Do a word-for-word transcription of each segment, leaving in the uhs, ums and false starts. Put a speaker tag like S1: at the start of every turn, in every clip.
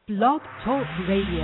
S1: Blog Talk Radio.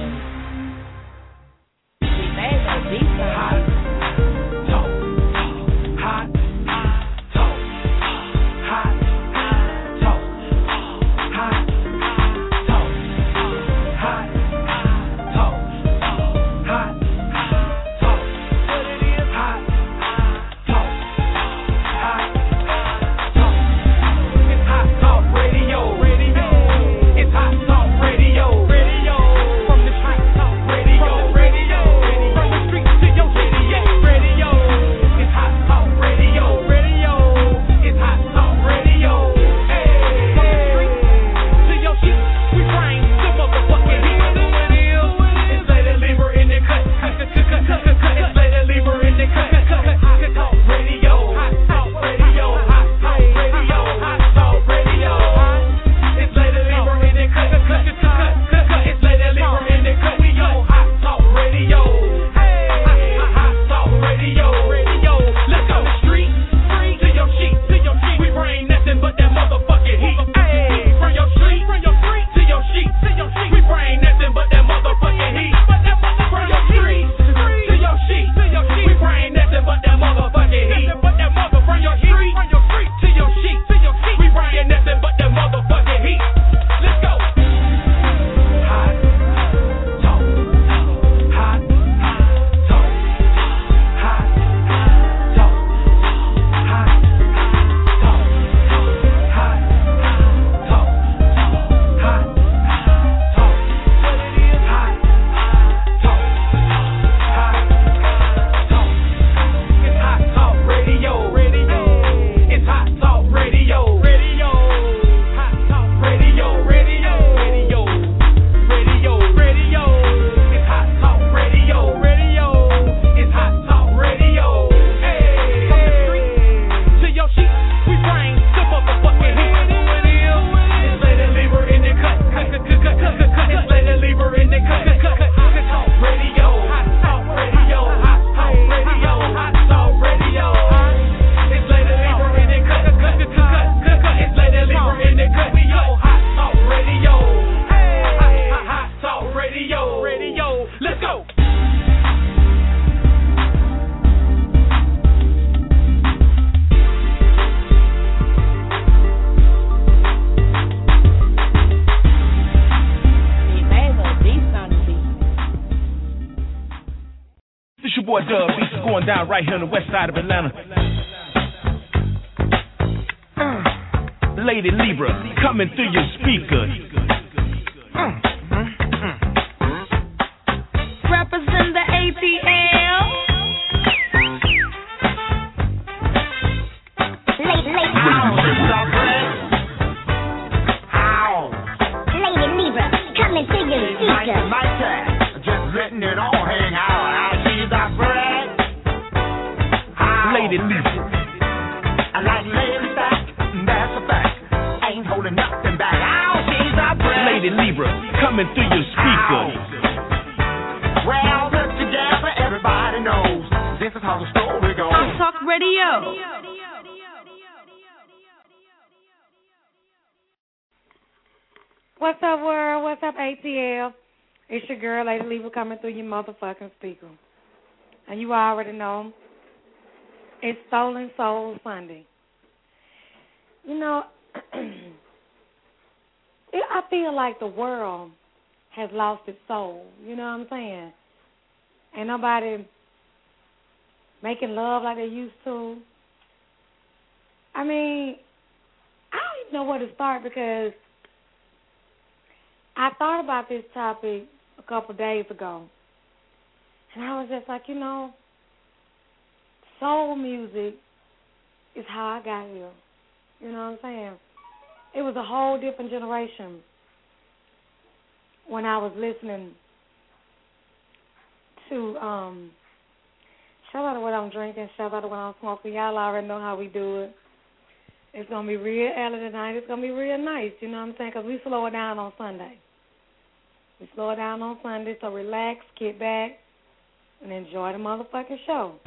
S2: Right here on the west side of Atlanta. Uh, Lady Libra coming through your speakers. Uh, uh, uh.
S3: Represent the A T L. Lady, lady, ow. Lady Libra coming through your speakers.
S4: Just letting it all hang out. She's a friend.
S2: Lady Libra.
S4: I like laying back, that's a fact. Ain't holding nothing back. Ow, she's a friend.
S2: Lady Libra coming through your speakers.
S4: Well, put together, everybody knows this is how the story goes.
S3: Hot Talk Radio.
S5: What's up, world? What's up, A T L? It's your girl, Lady Libra, coming through your motherfucking speaker. And you already know, it's Stolen Soul Sunday. You know, it, I feel like the world has lost its soul. You know what I'm saying? Ain't nobody making love like they used to. I mean, I don't even know where to start because I thought about this topic a couple of days ago. And I was just like, you know, soul music is how I got here. You know what I'm saying? It was a whole different generation when I was listening to, um, shout out to what I'm drinking, shout out to what I'm smoking. Y'all already know how we do it. It's going to be real early tonight. It's going to be real nice, you know what I'm saying? Because we slow it down on Sunday. We slow it down on Sunday, so relax, get back, and enjoy the motherfucking show.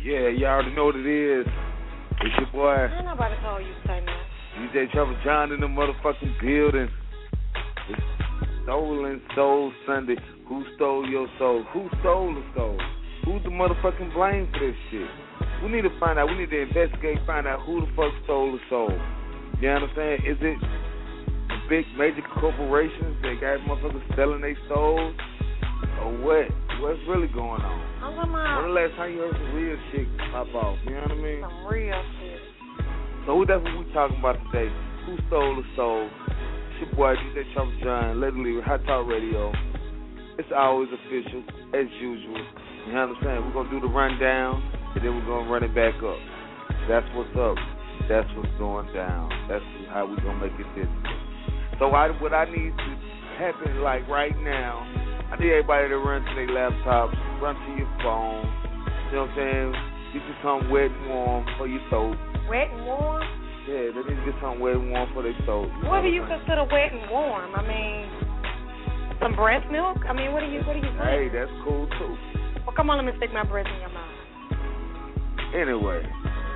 S1: Yeah, you already know what it is. It's your boy.
S5: Ain't nobody told you to say nothing.
S1: D J Trevor John in the motherfucking building. It's Stolen Soul Sunday. Who stole your soul? Who stole the soul? Who's the motherfucking blame for this shit? We need to find out. We need to investigate, find out who the fuck stole the soul. You understand? Is it the big major corporations that got motherfuckers selling their souls? Or what? What's really going on?
S5: I'm talking about
S1: When the last time you heard some real shit pop off? You know what I mean?
S5: some real shit.
S1: So that's what we talking about today. Who stole the soul? It's your boy D J Trevor John, literally Hot Talk Radio. It's always official, as usual. You know what I'm saying? We're gonna do the rundown, and then we're gonna run it back up. That's what's up. That's what's going down. That's how we're gonna make it this. So I, what I need to happen like right now, I need everybody to run to their laptops, run to your phone. You know what I'm saying? Get you something wet and warm for your throat.
S5: Wet and warm?
S1: Yeah, they need to get something wet and warm for their throat.
S5: What do you consider wet and warm? I mean, some breast milk? I mean, what do you, what do you think?
S1: Hey, that's cool too.
S5: Well, come on, let me stick my breast in your mouth.
S1: Anyway.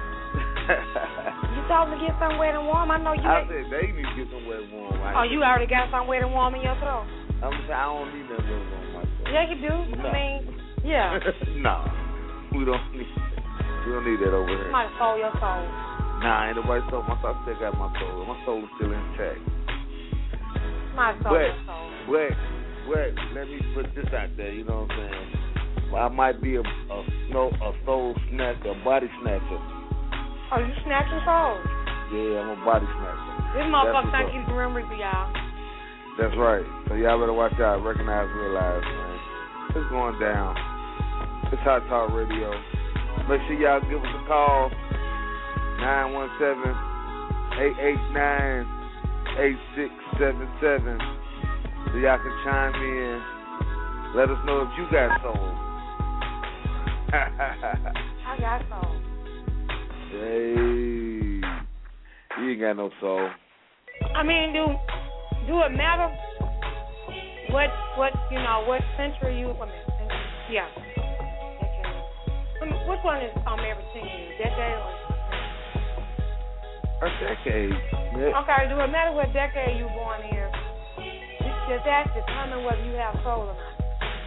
S5: You told me to get something wet and warm. I know you.
S1: I
S5: ain't-
S1: said they need to get some wet and warm. I
S5: Oh, you already got something wet and warm in your throat?
S1: I'm saying I don't need that wet and warm myself.
S5: Yeah, you do.
S1: No.
S5: I mean, yeah.
S1: Nah, we don't need. We don't need that over here.
S5: Somebody stole your soul.
S1: Nah, ain't nobody stole my soul. I still got my soul. My soul is still intact.
S5: Somebody stole
S1: But,
S5: your soul.
S1: but, but, let me put this out there. You know what I'm saying? I might be a a, snow, a soul snatcher, a body snatcher.
S5: Oh, you snatching souls?
S1: Yeah, I'm a body snatcher.
S5: This
S1: That's
S5: motherfucker
S1: what's
S5: think
S1: up.
S5: he's Grim Reaper, y'all.
S1: That's right. So y'all better watch out. Recognize, realize, man. It's going down. It's Hot Talk Radio. Make sure y'all give us a call. nine one seven, eight eight nine, eight six seven seven. So y'all can chime in. Let us know if you got soul.
S5: I got soul.
S1: Hey. You ain't got no soul.
S5: I mean, do do it matter what what you know what century you? I mean, century, yeah. Okay. I mean, which one is um every ten years? Decade or?
S1: A decade. Yeah.
S5: Okay. Do it matter what decade you born in? Does that determine whether you have soul or not?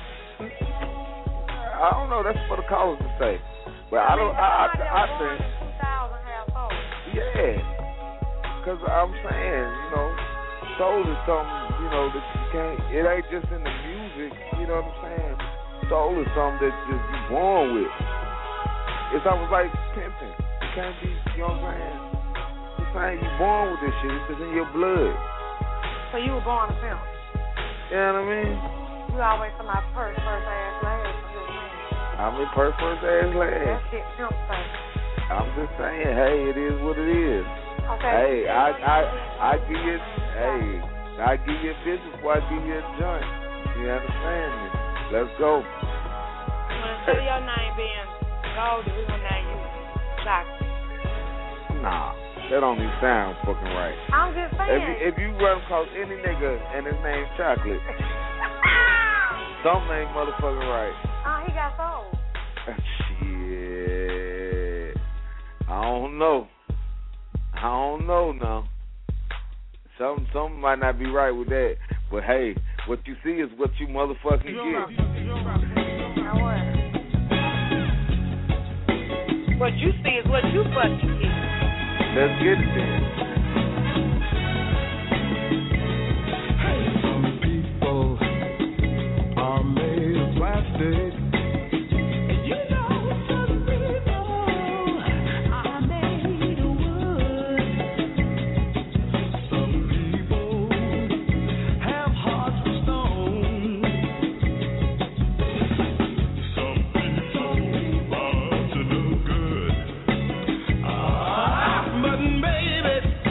S1: I don't know. That's for the callers to say. But I, I don't. I, I, I, I think.
S5: two thousand have soul.
S1: Yeah. Because I'm saying, you know, soul is something, you know, that you can't. It ain't just in the music. You know what I'm saying? Soul is something that just you born with. It's almost like pimping. You can't be. You know what I'm saying? You're saying you born with this shit. It's just in your blood.
S5: So you were born a pimp.
S1: You know what I mean?
S5: You always come out first, first ass last.
S1: I'm in purse first ass
S5: That
S1: last.
S5: shit pimp thing.
S1: I'm just saying, hey, it is what it is.
S5: Okay.
S1: Hey, I I I give you hey, I give you a business before I give you a joint. You understand me? Let's go.
S5: Instead of your name being Goldie, we're gonna name you Doctor.
S1: Nah, that don't even sound fucking right.
S5: I'm just saying.
S1: If you, if you run across any nigga and his name's Chocolate, something ain't motherfucking right.
S5: Oh, he got soul.
S1: Shit. I don't know. I don't know now. Something, something might not be right with that. But hey, what you see is what you motherfucking get.
S5: Now what? What you see is what you fucking get.
S1: Let's get it then.
S6: Some people are made of plastic. Baby,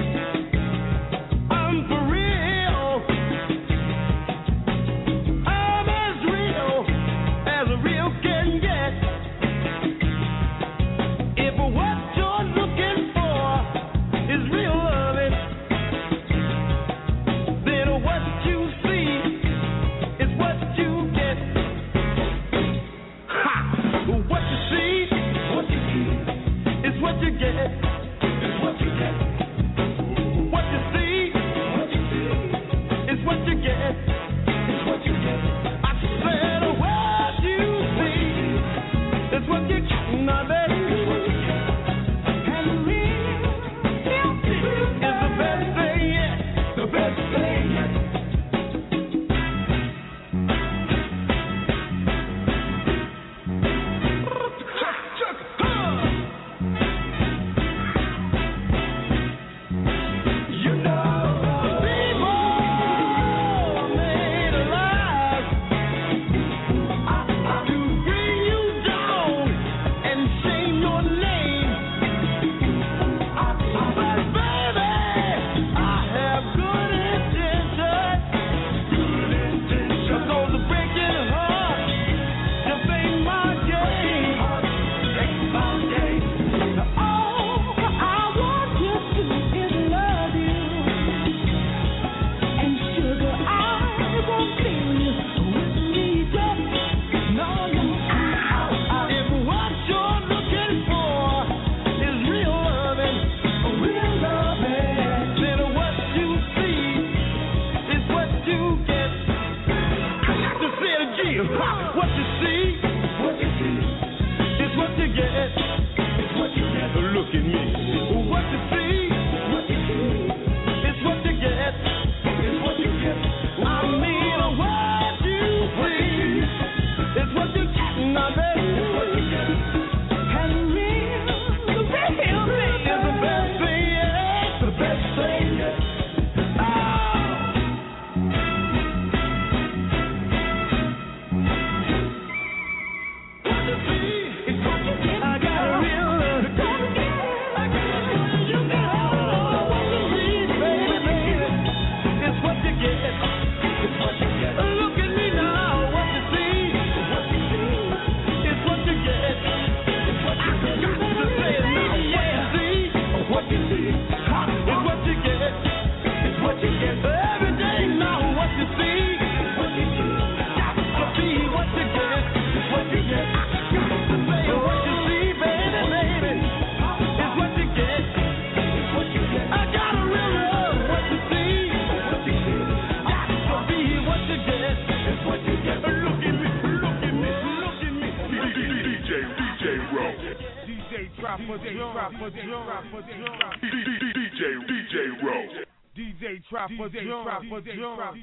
S6: what you get. Everything now, what you see is what you get. See what you get is what you get. Say what you see, baby, baby, is what you get. I got a real love. What you see is what you get. See what you get is what you get. Look at me, look at me, look at me.
S2: D J, D J Row.
S7: D J drop a drum, drop a drum, drop a drum.
S2: D J, D J Row.
S7: D J drop a drum, drop a drum.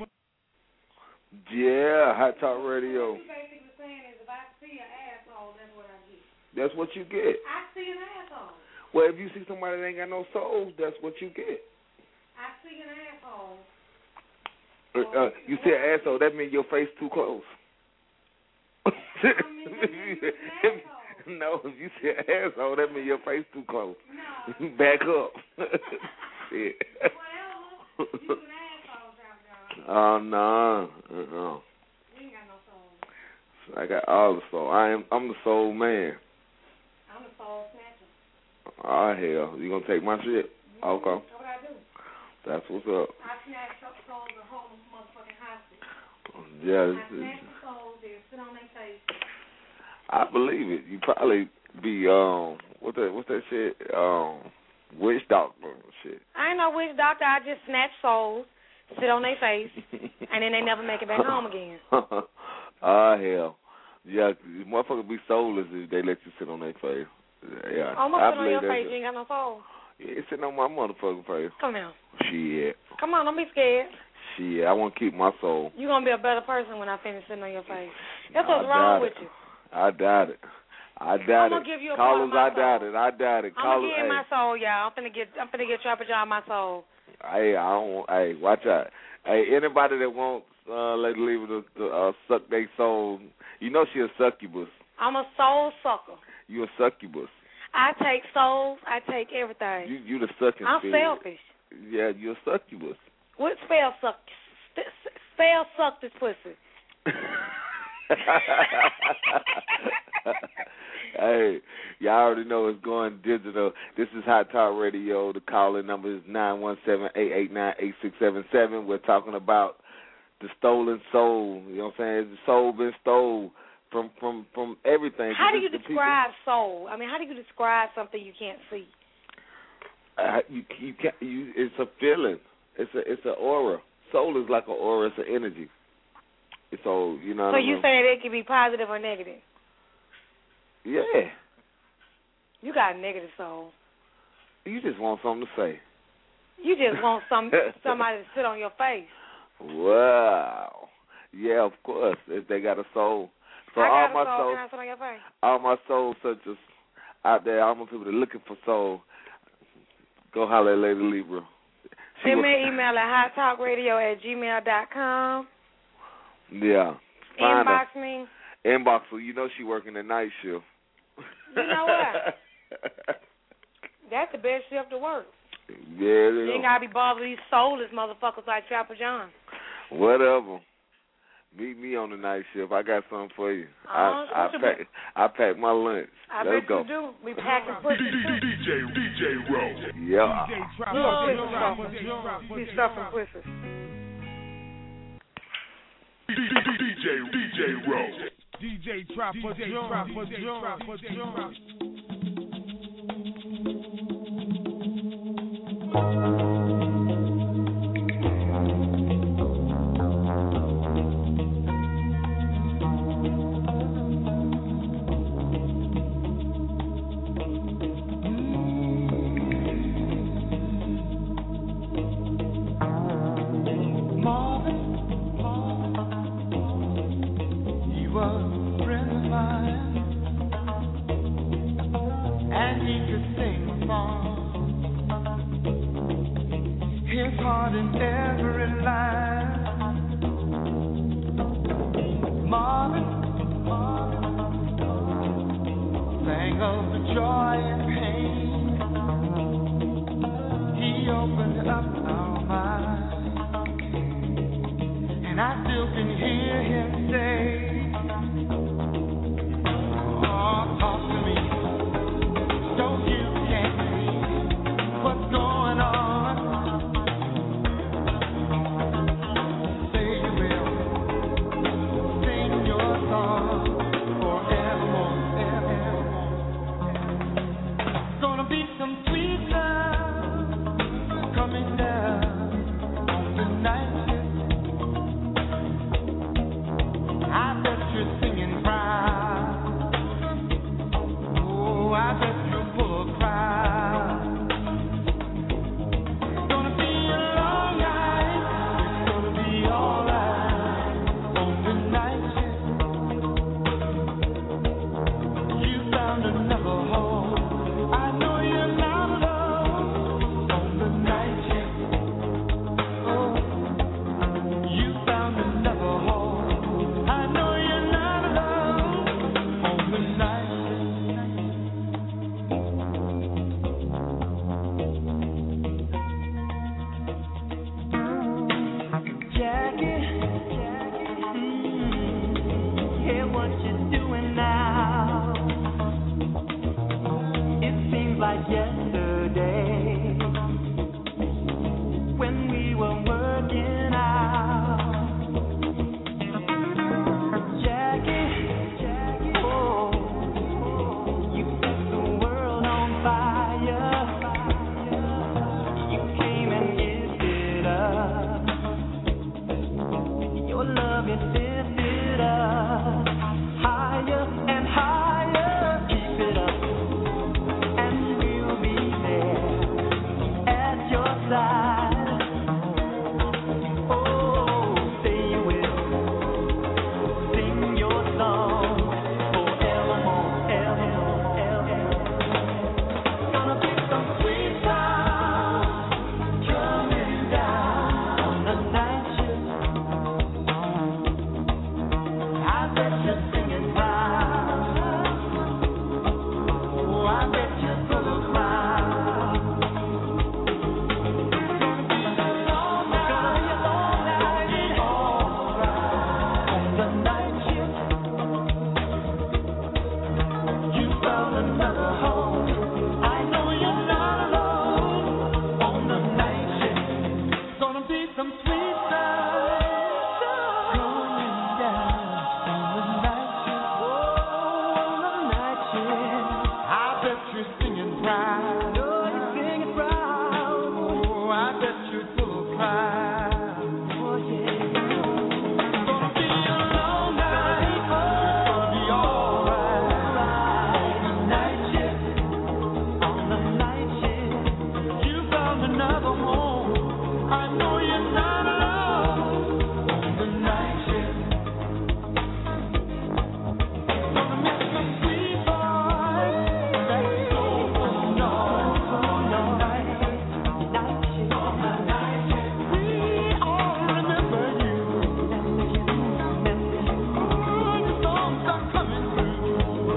S1: Yeah, Hot Talk Radio.
S5: What you basically saying is if I see an asshole, that's what I get.
S1: That's what you get.
S5: I see an asshole.
S1: Well, if you see somebody that ain't got no soul, that's what you get.
S5: I see an asshole.
S1: Uh, uh, you see an asshole, that means your face too close.
S5: I mean, that means it's an asshole.
S1: No, if you see an asshole, that means your face too close.
S5: No.
S1: Back up. Shit.
S5: Whatever. You an asshole, John John.
S1: Oh, no. Uh-uh.
S5: You ain't got no soul.
S1: I got all the soul. I am, I'm the soul man.
S5: I'm the soul snatcher.
S1: Oh, hell. You gonna take my shit?
S5: Mm-hmm.
S1: Okay.
S5: That's what I do.
S1: That's what's up.
S5: I snatch up souls and hold them motherfucking hostage.
S1: Yeah.
S5: I
S1: This is,
S5: snatch the souls, they sit on their face.
S1: I believe it. You probably be, um, what's that, what's that shit? Um, witch doctor and shit.
S5: I ain't no witch doctor. I just snatch souls, sit on their face, and then they never make it back home again.
S1: Ah, hell. Yeah, motherfuckers be soulless if they let you sit on their face. Yeah,
S5: Oh, I'm
S1: I
S5: gonna sit on your
S1: believe
S5: face.
S1: that.
S5: You ain't got no soul.
S1: Yeah, it's sitting on my motherfucking face.
S5: Come here.
S1: Shit.
S5: Come on, don't be scared.
S1: Shit, I want to keep my soul.
S5: You're going to be a better person when I finish sitting on your face. That's
S1: I
S5: what's wrong
S1: doubt
S5: with
S1: it.
S5: you.
S1: I doubt it. I doubt
S5: I'm
S1: it.
S5: gonna give you a part
S1: Callers,
S5: of my
S1: I doubt
S5: soul.
S1: it. I doubt it.
S5: I'm
S1: Callers,
S5: going to give you my soul, y'all. I'm finna get, I'm finna get Trapper John my soul.
S1: Hey, I don't want, hey, watch out. Hey, anybody that wants uh, Lady Lever to, to uh, suck their soul, you know she a succubus.
S5: I'm a soul sucker.
S1: You a succubus.
S5: I take souls. I take everything.
S1: You you the sucking
S5: I'm
S1: spirit.
S5: selfish.
S1: Yeah, you a succubus.
S5: What spell suck? St- spell suck this pussy.
S1: Hey, y'all already know it's going digital. This is Hot Talk Radio. The calling number is nine one seven, eight eight nine, eight six seven seven. We're talking about the stolen soul. You know what I'm saying? The soul been stolen from, from, from everything.
S5: How do you
S1: The
S5: describe soul? I mean, how do you describe something you can't see?
S1: People, uh, you you can't. You, it's a feeling. It's a it's an aura. Soul is like an aura. It's an energy. So you know.
S5: So
S1: what I
S5: you
S1: mean?
S5: saying it can be positive or negative?
S1: Yeah.
S5: You got a negative soul.
S1: You just want something to say.
S5: You just want some somebody to sit on your face.
S1: Wow. Yeah, of course. If they got a soul. So
S5: I
S1: all
S5: got
S1: my
S5: a soul.
S1: soul,
S5: Can I sit on your face?
S1: all my soul searchers out there, all my people that are looking for soul, go holler at Lady Libra. She
S5: Send
S1: will-
S5: me an email at hottalkradio at gmail dot com.
S1: Yeah. Find
S5: Inbox
S1: her.
S5: me.
S1: Inbox her. You know she working the night shift.
S5: You know what? That's the best shift to work.
S1: Yeah, it
S5: You
S1: is.
S5: ain't gotta be bothered with these soulless motherfuckers like Trapper John.
S1: Whatever. Meet me on the night shift. I got something for you.
S5: Uh,
S1: I I
S5: what you
S1: pack I pack my lunch.
S5: I
S1: Let's
S5: bet
S1: go.
S5: you do. We packing pussy too.
S2: D J, D J Row.
S1: Yeah.
S7: D J drop
S5: You
S7: a
S5: a
S7: drum,
S5: pussy
S7: drop a
S5: stuffer.
S7: drum, drop a
S5: You
S7: drum.
S5: stuffing pussy.
S2: D J, D J Row.
S7: D J drop a drum, drop a drum, drop a drum.
S6: What's going on? gonna be some sweet sound going down on the night shift. Oh, on the night shift. I bet you're singing proud. Oh, you're singing proud. Oh, I bet you're full of pride. Oh, yeah. It's gonna be a long night. It's gonna be alright. On the night shift. On the night shift. You found another home. I know you're not alone. On the night shift. Gonna miss some sweet boys. That's so unknown. On the night shift. Night shift. On the night shift. We all remember you. Remember you. Remember you. Ooh, the songs are coming through.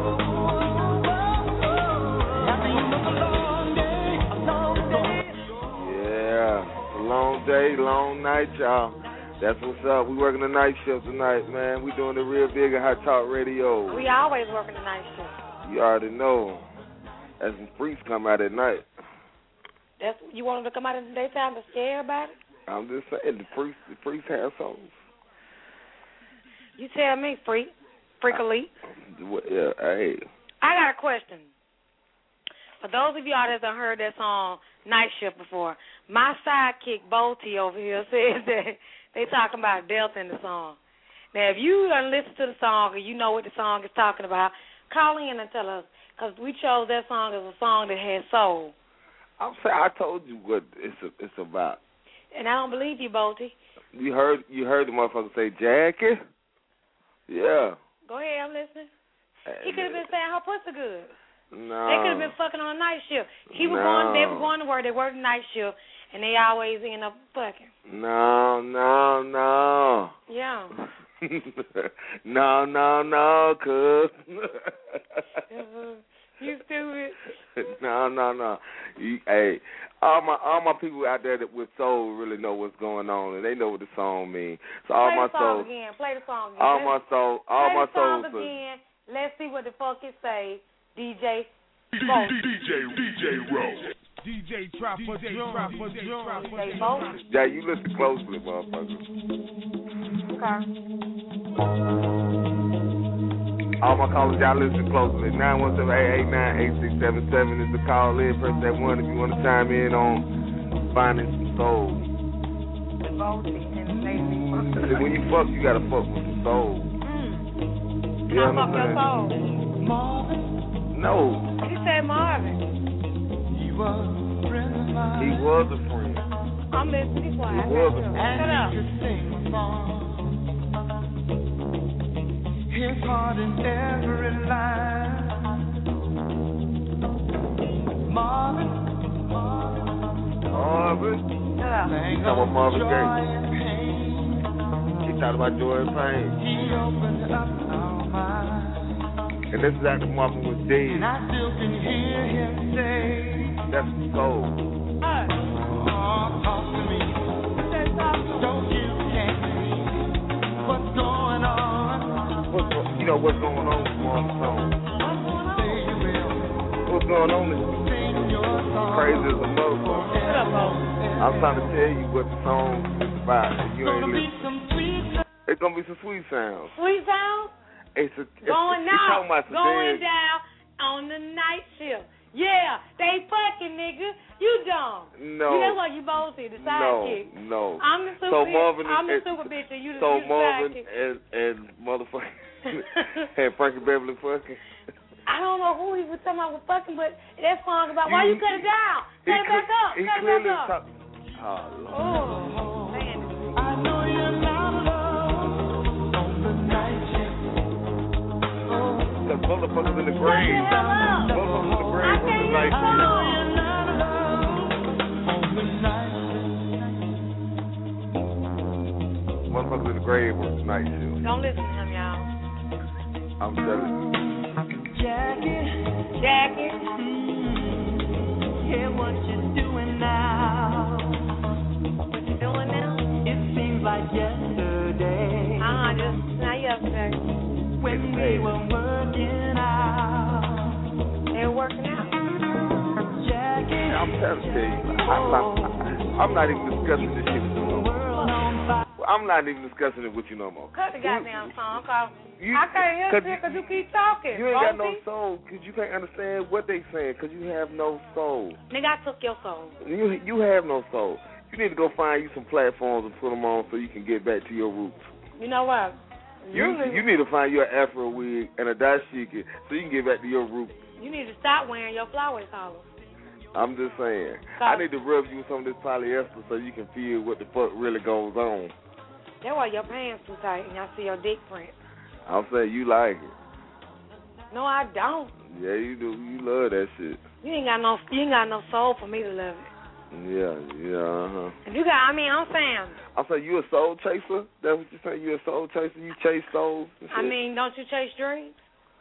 S6: After you work a long day, a long day.
S1: Yeah, a long day, long night, y'all. That's what's up. We working the night shift tonight, man. We doing it real big at Hot Talk Radio.
S5: We always working the night shift.
S1: You already know. As some freaks come out at night.
S5: That's you want them to come out in the daytime to scare everybody?
S1: I'm just saying, the freaks, the freaks have souls.
S5: You tell me, freak, freak elite.
S1: Well, yeah, hey.
S5: I got a question. For those of y'all that done heard that song Night Shift before, my sidekick Bo T over here says that they talking about Delta in the song. Now, if you done listen to the song or you know what the song is talking about, call in and tell us, because we chose that song as a song that has soul.
S1: I'm saying, I told you what it's a, it's about.
S5: And I don't believe you, Bo T.
S1: You heard you heard the motherfucker say Jackie? Yeah.
S5: Go ahead, I'm listening.
S1: Hey,
S5: He could have been saying her pussy good.
S1: No.
S5: They could have been fucking on a night shift. He was
S1: No.
S5: going, they were going to work, they worked night shift, and they always end up fucking.
S1: No, no, no.
S5: Yeah.
S1: no, no, no, cuz.
S5: uh, you stupid.
S1: no, no, no. You, hey, all my all my people out there that with soul really know what's going on, and they know what the song means. So all
S5: Play
S1: my
S5: the song
S1: soul,
S5: again. Play the song again.
S1: all
S5: Let's,
S1: my soul, all
S5: play
S1: my
S5: the song
S1: souls.
S5: again. Let's see what the fuck it say. D J.
S2: D J, D J Rowe.
S7: D J Trap for John.
S5: D J Vote.
S1: Yeah, you listen closely, motherfucker.
S5: Okay.
S1: All my callers, y'all listen closely. nine one seven, eight eight nine, eight six seven seven is the call in. Press that one if you want to chime in on finding some soul. See, when you fuck, you gotta fuck with some soul.
S5: Mm.
S1: You
S5: How fuck your
S1: understand?
S5: soul?
S1: No,
S5: He said Marvin.
S6: He was a friend of mine.
S1: he was a friend.
S5: I'm listening. Be quiet.
S1: He was a
S5: Shut
S6: And
S5: up.
S6: he could sing a song. His heart in every line. Marvin, Marvin,
S1: Marvin.
S5: Shut up.
S6: sang
S1: Talking about
S6: of
S1: Marvin
S6: joy
S1: Gaye.
S6: and pain.
S1: He talked about joy and pain.
S6: He opened up our minds.
S1: And this is after Marvin was dead.
S6: And I still can hear him say,
S1: That's soul.
S5: Hey.
S6: oh, talk to me.
S5: Say something.
S6: Don't you can't see what's going on?
S1: What's, go- you know what's going on with Marvin's song?
S5: What's going on?
S6: Say you will
S1: What's going on is
S6: sing your song.
S1: crazy as a motherfucker.
S5: Shut up, Bo.
S1: I'm trying to tell you what the song is about. And you ain't
S6: Gonna be
S1: listening.
S6: some sweet
S1: It's gonna be some sweet sounds.
S5: Sweet sound?
S1: It's a it's,
S5: Going
S1: it's
S5: down.
S1: talking about some
S5: Going
S1: dead-
S5: down on the night shift. Yeah, they fucking, nigga. You dumb.
S1: No.
S5: You know what you both see, the
S1: No,
S5: sidekick.
S1: no.
S5: I'm the super
S1: So Marvin
S5: I'm the
S1: and-
S5: super bitch and you the,
S1: So
S5: you the
S1: Marvin
S5: sidekick.
S1: and and motherfucker and Frankie Beverly fucking.
S5: I don't know who he was talking about with fucking, but that song about why you cut it down? Cut it back up.
S1: He
S5: Cut it
S1: clearly
S5: back up.
S1: talk- Oh Lord.
S5: Oh, man.
S6: I know you're not alone on the night shift. Oh,
S1: Cause motherfuckers in the
S5: Shut
S1: grave.
S5: the hell up.
S1: Motherfuckers in the grave
S5: I
S1: on the
S5: can't
S1: night
S5: hear
S6: I know
S1: shift.
S6: you're not alone on the night
S1: Motherfuckers in the grave on the night shift.
S5: Don't listen to him, y'all.
S1: I'm telling you.
S6: shift. Jackie,
S5: Jackie.
S6: yeah, what you doing now?
S5: What you doing now?
S6: It seems like yesterday
S5: Uh-huh, just not yesterday.
S6: when we were working out.
S5: They were working out.
S6: Jackie,
S1: I'm telling you, I'm not, I'm not even discussing this shit with you no I'm not even discussing it with you no more.
S5: Cut the goddamn song, cause
S1: You,
S5: I can't hear
S1: cause
S5: shit because you keep talking.
S1: You ain't got no
S5: Rosie.
S1: soul because you can't understand what they saying because you have no soul.
S5: Nigga, I took your soul.
S1: You you have no soul. You need to go find you some platforms and put them on so you can get back to your roots.
S5: You know what?
S1: You
S5: need,
S1: you need to find your afro wig and a dashiki so you can get back to your roots.
S5: You need to stop wearing your flower collars.
S1: I'm just saying. I need to rub you with some of this polyester so you can feel what the fuck really goes on.
S5: That's why your pants too tight and I see your dick print.
S1: I'm saying you like it.
S5: No, I don't.
S1: Yeah, you do. You love that shit.
S5: You ain't got no you ain't got no soul for me to love it.
S1: Yeah, yeah, uh-huh.
S5: If you got, I mean, I'm saying.
S1: I'm saying you a soul chaser? That's what you're saying? You a soul chaser? You chase souls and shit?
S5: I mean, don't you chase dreams?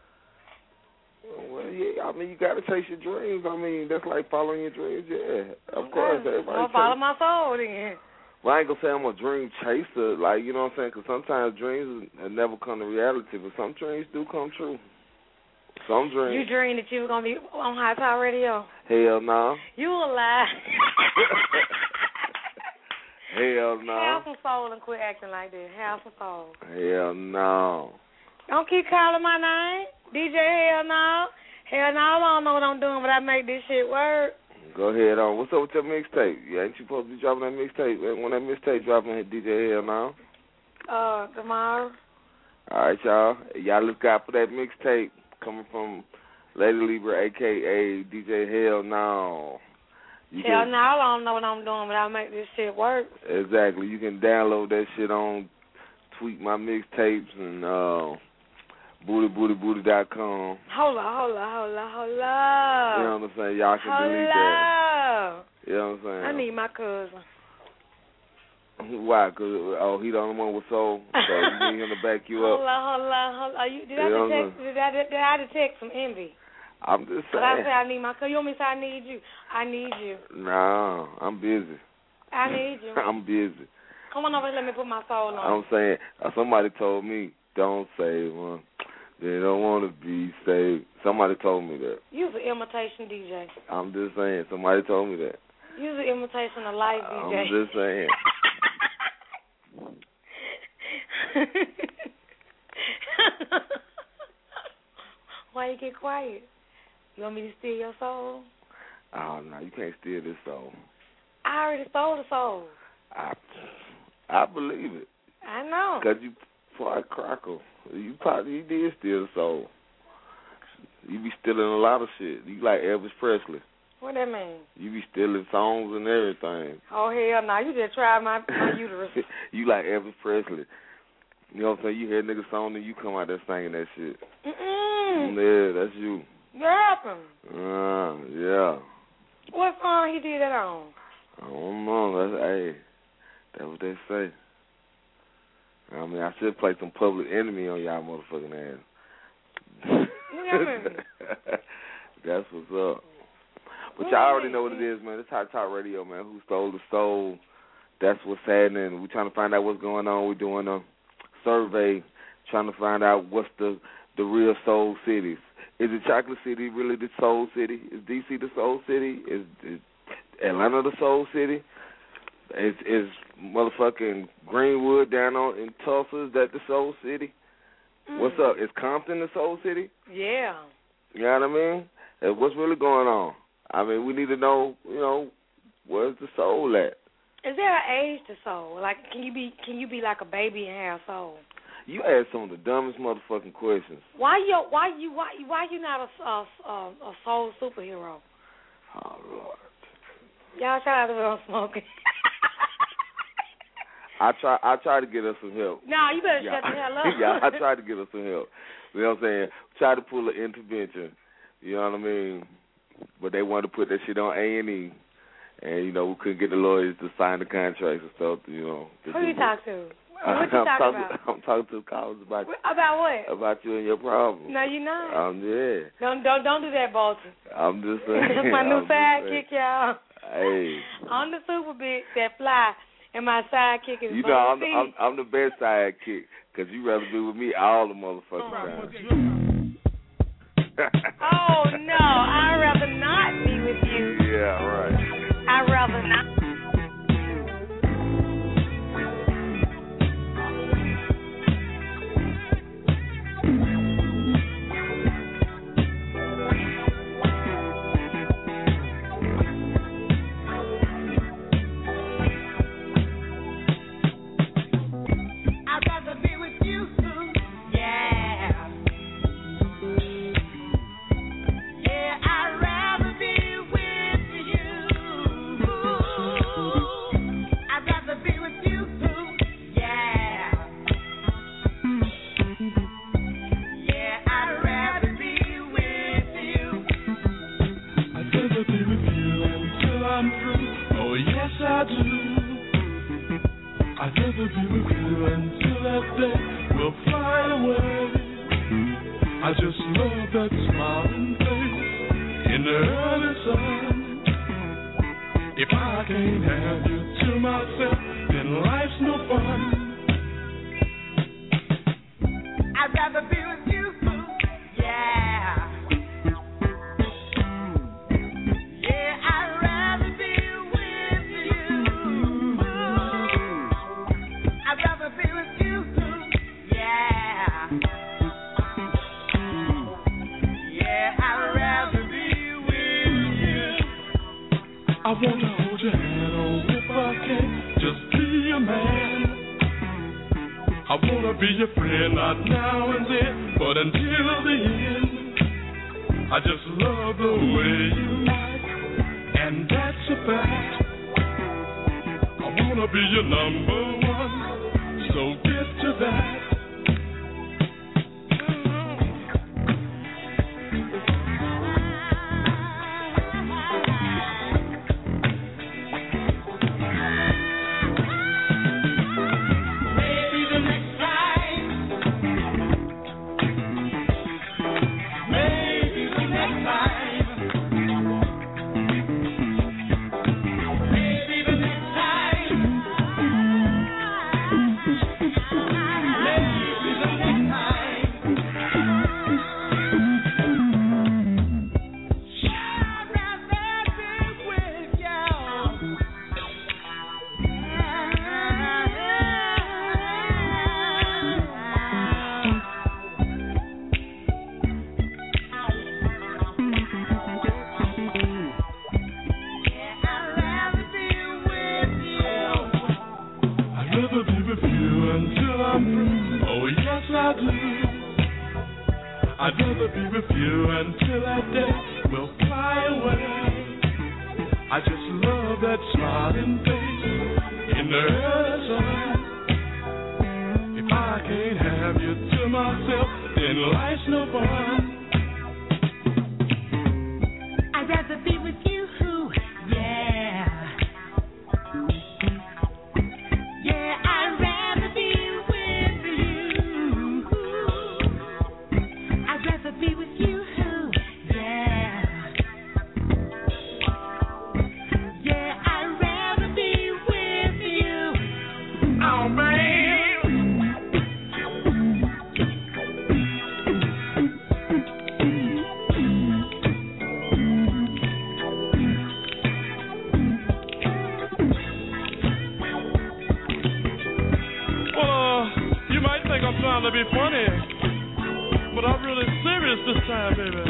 S1: Well, yeah, I mean, you got to chase your dreams. I mean, that's like following your dreams, yeah. Of
S5: Okay.
S1: course, everybody
S5: I'll follow my soul then.
S1: Well, I ain't going to say I'm a dream chaser, like, you know what I'm saying? Because sometimes dreams never come to reality, but some dreams do come true. Some dreams.
S5: You dreamed that you were going to be on High Top Radio?
S1: Hell no. Nah.
S5: You a lie.
S1: Hell no. Nah.
S5: Have some soul and quit acting like that. Have some soul.
S1: Hell no.
S5: Don't keep calling my name. D J Hell no. Hell no, I don't know what I'm doing, but I make this shit work.
S1: Go ahead on. What's up with your mixtape? Yeah, ain't you supposed to be dropping that mixtape? When that mixtape dropping, D J Hell now?
S5: Uh, tomorrow.
S1: All right, y'all. Y'all look out for that mixtape coming from Lady Libra, a k a. D J Hell Now. You
S5: Hell
S1: can,
S5: no, I don't know what I'm doing, but I make this shit work.
S1: Exactly. You can download that shit on Tweet My Mixtapes and uh, booty booty booty dot com.
S5: Hold on, hold on, hold on, hold on.
S1: You know what I'm saying? Y'all can
S5: hold
S1: delete
S5: on.
S1: that. You know what I'm saying?
S5: I need my cousin.
S1: Why? Cause oh, he the only one with soul, so you need him to back you up.
S5: Hold on, hold on, hold on. You, did, I
S1: You know
S5: detect, did, I, did I detect some envy?
S1: I'm just saying.
S5: But I say I need my cousin. You want me to say I need you? I need you.
S1: No, I'm busy.
S5: I need you.
S1: I'm busy.
S5: Come on over and let me put my soul on.
S1: I'm saying, uh, somebody told me, don't save them. They don't want to be saved. Somebody told me that.
S5: You's an imitation D J.
S1: I'm just saying. Somebody told me that.
S5: You's an imitation of life D J.
S1: I'm just saying.
S5: Why you get quiet? You want me to steal your soul?
S1: Oh, no, you can't steal this soul.
S5: I already stole the soul.
S1: I, I believe it.
S5: I know.
S1: Because you, before I crackle, you probably you did steal the soul. You be stealing a lot of shit. You like Elvis Presley.
S5: What that mean?
S1: You be stealing songs and everything.
S5: Oh, hell no. You just tried my, my uterus.
S1: You like Elvis Presley. You know what I'm saying? You hear niggas song and you come out there singing that shit.
S5: Mm-mm.
S1: Yeah, that's you.
S5: What happened?
S1: Uh, yeah.
S5: What song he did that on?
S1: I don't know. That's, hey, that's what they say. I mean, I should play some Public Enemy on y'all motherfucking ass.
S5: What
S1: That's what's up. But
S5: what
S1: y'all already know what it is, man. It's Hot Talk Radio, man. Who stole the soul? That's what's happening. We're trying to find out what's going on. We're doing a survey, trying to find out what's the, the real soul cities. Is it Chocolate City really the soul city? Is D C the soul city? Is, is Atlanta the soul city? Is, is motherfucking Greenwood down on in Tulsa, is that the soul city? Mm. What's up? Is Compton the soul city?
S5: Yeah.
S1: You know what I mean? And what's really going on? I mean, we need to know, you know, where's the soul at?
S5: Is there an age to soul? Like, can you be can you be like a baby and have soul?
S1: You ask some of the dumbest motherfucking questions.
S5: Why you why you why you why you not a a, a, a soul superhero?
S1: Oh Lord.
S5: Y'all shout out to Real Smoking.
S1: I try I try to get us some help.
S5: No, you better
S1: yeah.
S5: shut the hell up.
S1: Yeah, I tried to get us some help. You know what I'm saying? Try to pull an intervention. You know what I mean? But they wanted to put that shit on A and E. And, you know, we couldn't get the lawyers to sign the contracts and stuff, you know.
S5: Who you talk to?
S1: Uh,
S5: what you
S1: I'm
S5: talking
S1: talking,
S5: about?
S1: I'm talking to the callers about
S5: About what?
S1: About you and your problems.
S5: No, you're not.
S1: Um, yeah.
S5: Don't don't don't do that, Bolton.
S1: I'm just saying.
S5: That's my new
S1: I'm
S5: sidekick, y'all.
S1: Hey.
S5: I'm the super bitch that fly, and my sidekick is.
S1: You know, I'm the, I'm, I'm the best sidekick because you rather be with me all the motherfucking time.
S5: Oh no, I'd rather not be with you.
S1: Yeah, right.
S5: I'd rather not.
S6: I'd rather be with you until that day will fly away. I just love that smiling face in the early sun. If I can't have you to myself, then life's no fun.
S4: I'd rather be with you, yeah. Yeah, I'd rather be with you. I'd rather be with you, yeah. Yeah, I'd rather be with you.
S6: I wanna hold your hand, oh, if I can, just be a man. I wanna be your friend, not now and then, but until the end. I just love the way you act, and that's a fact. I wanna be your number one, so get to that. I'd rather be with you until that day will fly away. I just love that smiling face in the early sun. If I can't have you to myself, then life's no fun.
S4: I'd rather be with you, yeah. Yeah, I'd rather be with you. I'd rather be with you, yeah. Yeah, I'd rather be with you. Oh, man.
S6: Trying to be funny, but I'm really serious this time, baby.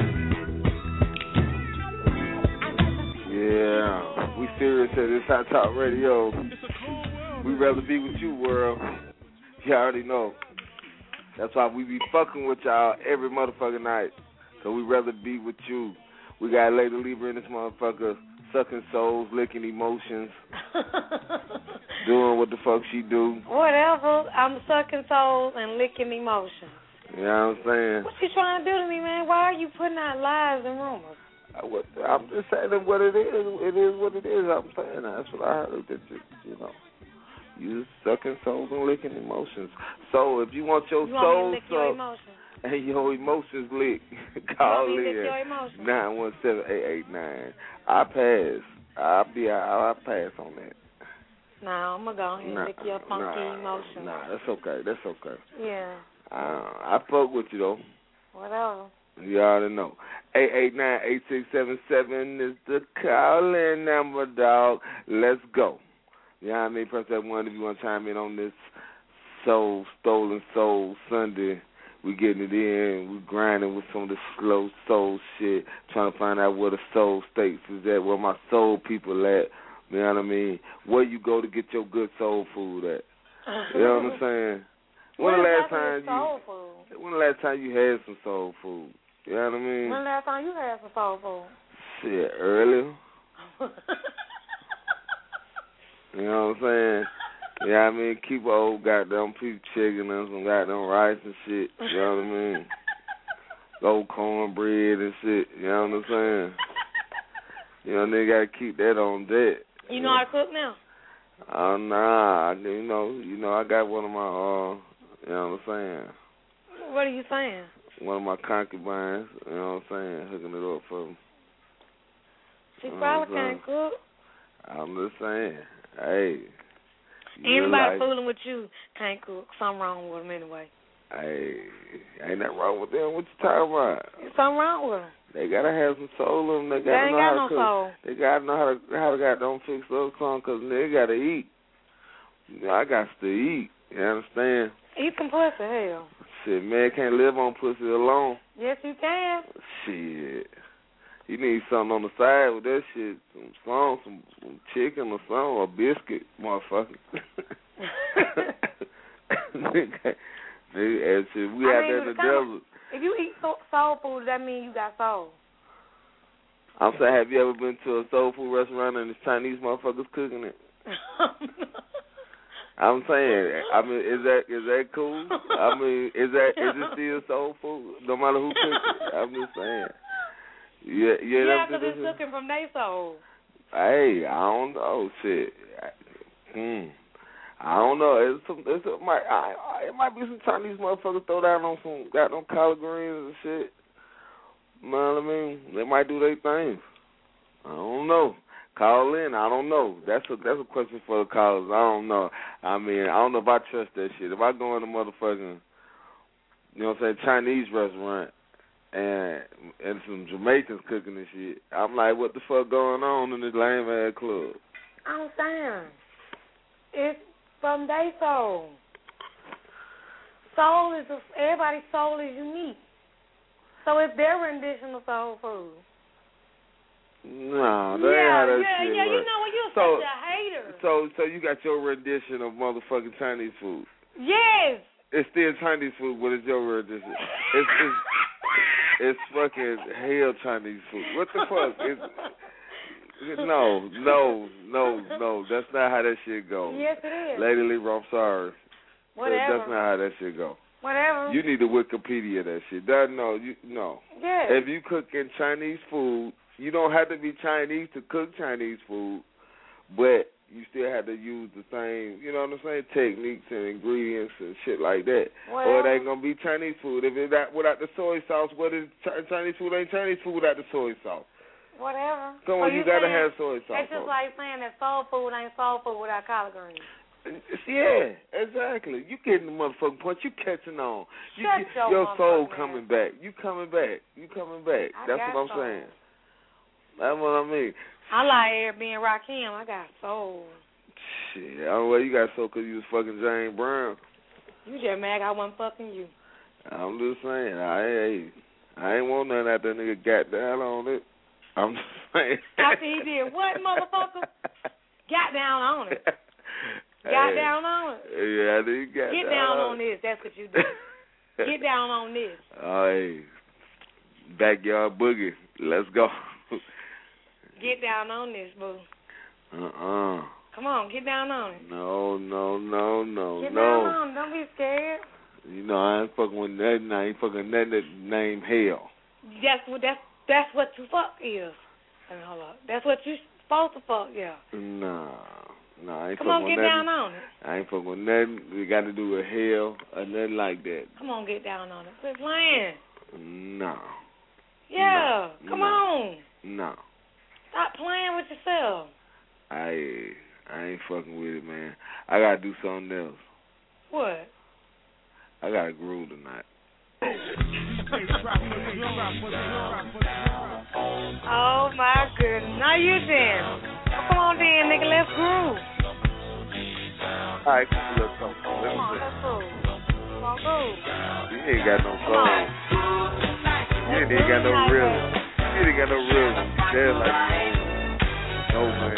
S1: Yeah, we serious at this Hot Talk Radio. We'd rather be with you, world. You already know. That's why we be fucking with y'all every motherfucking night. Cause we rather be with you. We got Lady Libra in this motherfucker, sucking souls, licking emotions, doing what the fuck she do.
S5: Whatever. I'm sucking souls and licking emotions.
S1: You know what I'm saying?
S5: What you trying to do to me, man? Why are you putting out lies and rumors?
S1: I, what, I'm just saying that what it is. It is what it is. I'm saying that. That's what I heard. That you, you know, you sucking souls and licking emotions. So if you want your
S5: you
S1: soul
S5: want me to lick your emotions?
S1: and your emotions licked, call
S5: you want me to
S1: in
S5: lick your emotions?
S1: nine one seven eight eight nine. I pass. I'll be. I'll pass on that.
S5: Nah, I'm gonna go ahead and
S1: nah,
S5: lick your funky
S1: nah,
S5: emotions.
S1: Nah, that's okay. That's okay.
S5: Yeah.
S1: Uh, I fuck with you though.
S5: Whatever.
S1: You already know. eight eight nine, eight six seven seven is the call-in number, dog. Let's go. You know what I mean? Press that one if you want to chime in on this Soul, Stolen Soul Sunday. We getting it in. We grinding with some of the slow soul shit, trying to find out where the soul states is at, where my soul people at. You know what I mean? Where you go to get your good soul food at. You know what I'm saying? When the last time
S5: soul
S1: you
S5: food?
S1: when the last time you had some soul food? You know what I mean?
S5: When the last time you had some soul food?
S1: Shit, earlier. You know what I'm saying? Yeah, you know I mean, keep old goddamn beef chicken and some goddamn rice and shit. You know what I mean? Old cornbread and shit. You know what I'm saying? You know, they gotta keep that on deck.
S5: You know how to cook now?
S1: Oh, nah, I- you know, you know, I got one of my, uh, you know what I'm saying?
S5: What are you saying?
S1: One of my concubines, you know what I'm saying, hooking it up for me.
S5: She
S1: You know
S5: probably
S1: what I'm
S5: can't cook.
S1: I'm just saying, hey. you
S5: Anybody
S1: like-
S5: fooling with you can't cook. Something wrong with them anyway.
S1: Hey, ain't nothing wrong with them. What you talking about?
S5: There's something wrong with them.
S1: They gotta have some soul in them. They
S5: They
S1: gotta
S5: ain't
S1: know
S5: got
S1: how
S5: no
S1: to cook.
S5: soul.
S1: They gotta know how to how to goddamn fix up something because they gotta eat. You know, I got to eat. You understand?
S5: Eat some pussy, hell.
S1: Shit, man can't live on pussy alone.
S5: Yes, you can.
S1: Shit. You need something on the side with that shit. Some song, some, some chicken or something, or biscuit, motherfucker. And shit, we
S5: I
S1: out
S5: mean,
S1: there in the
S5: the kind of-
S1: desert.
S5: If you eat so- soul food, that means you got soul.
S1: I'm saying, have you ever been to a soul food restaurant and the Chinese motherfuckers cooking it? I'm saying, I mean, is that is that cool? I mean, is that is it still soul food, no matter who cooks it? I'm just saying. Yeah, yeah,
S5: yeah,
S1: because
S5: it's looking from their soul.
S1: Hey, I don't know, shit. Hmm. I don't know. It's some, it's a, might, I, I, it might be some Chinese motherfuckers throw down on some goddamn collard greens and shit. You know what I mean? They might do their thing. I don't know. Call in. I don't know. That's a that's a question for the callers. I don't know. I mean, I don't know if I trust that shit. If I go in a motherfucking, you know what I'm saying, Chinese restaurant and and some Jamaicans cooking and shit, I'm like, what the fuck going on in this lame ass club?
S5: I'm saying, it's from their soul. Soul is, a, everybody's soul is unique. So it's their rendition of soul food.
S1: No, that
S5: yeah,
S1: ain't how that
S5: yeah,
S1: shit
S5: yeah. You
S1: work.
S5: know what? You're
S1: So,
S5: such a hater.
S1: So, so you got your rendition of motherfucking Chinese food.
S5: Yes.
S1: It's still Chinese food, but it's your rendition. It's it's, it's fucking hell Chinese food. What the fuck? It's, no, no, no, no. That's not how that shit goes.
S5: Yes, it is.
S1: Lady Libra, I'm sorry.
S5: Whatever.
S1: That's not how that shit go.
S5: Whatever.
S1: You need to Wikipedia that shit. That no, you no.
S5: Yes.
S1: If you cooking Chinese food, you don't have to be Chinese to cook Chinese food, but you still have to use the same, you know what I'm saying, techniques and ingredients and shit like that.
S5: Well,
S1: or it ain't gonna be Chinese food. If it's not without the soy sauce, what is Ch- Chinese food? Ain't Chinese food without the soy sauce.
S5: Whatever.
S1: Come
S5: so
S1: on, you,
S5: you
S1: gotta
S5: saying,
S1: have soy sauce.
S5: It's just like saying that soul food ain't soul food without collard greens.
S1: Yeah, exactly. You getting the motherfucking point. You catching on. You,
S5: Shut
S1: you,
S5: your
S1: your soul
S5: motherfucking
S1: coming
S5: ass.
S1: back. You coming back. You coming back.
S5: I
S1: That's
S5: got
S1: what I'm
S5: soul.
S1: saying. That's what I mean.
S5: I like air being Rakim. I got soul.
S1: Shit, I don't know why you got soul because you was fucking Jane Brown.
S5: You just mad I wasn't fucking you.
S1: I'm just saying. I ain't, I ain't want nothing after that nigga got down on it. I'm just saying.
S5: After he did what, motherfucker? Got down on it. Got
S1: Hey,
S5: down on it.
S1: Yeah, I think got
S5: Get
S1: down,
S5: down
S1: on
S5: on this. That's what you do. Get down on this.
S1: Oh, hey. Backyard boogie. Let's go.
S5: Get down on this, boo.
S1: Uh-uh.
S5: Come on, get down on it.
S1: No, no, no, no,
S5: Get
S1: no.
S5: down on it. Don't be scared.
S1: You know, I ain't fucking with nothing. I ain't fucking nothing that named hell.
S5: That's what that's that's what you fuck is. I mean, hold up. That's what you supposed to fuck, yeah.
S1: No, no, I ain't
S5: Come
S1: fucking
S5: on,
S1: with
S5: get
S1: nothing.
S5: down on it.
S1: I ain't fucking with nothing. We got to do with hell or nothing like that.
S5: Come on, get down on it. Quit playing.
S1: No.
S5: Yeah,
S1: No,
S5: come
S1: no.
S5: on.
S1: No.
S5: Stop playing with yourself.
S1: I I ain't fucking with it, man. I got to do something else.
S5: What?
S1: I got to groove tonight.
S5: Oh, my goodness. Now you then. Well, come on then, nigga. Let's groove.
S1: All right, let's go.
S5: Come on, let's groove. Come on, groove.
S1: You ain't got no
S5: Come
S1: soul.
S5: on.
S1: You ain't even got no rhythm. You ain't got no rhythm. You dead like no man.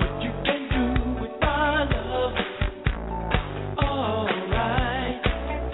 S6: Alright.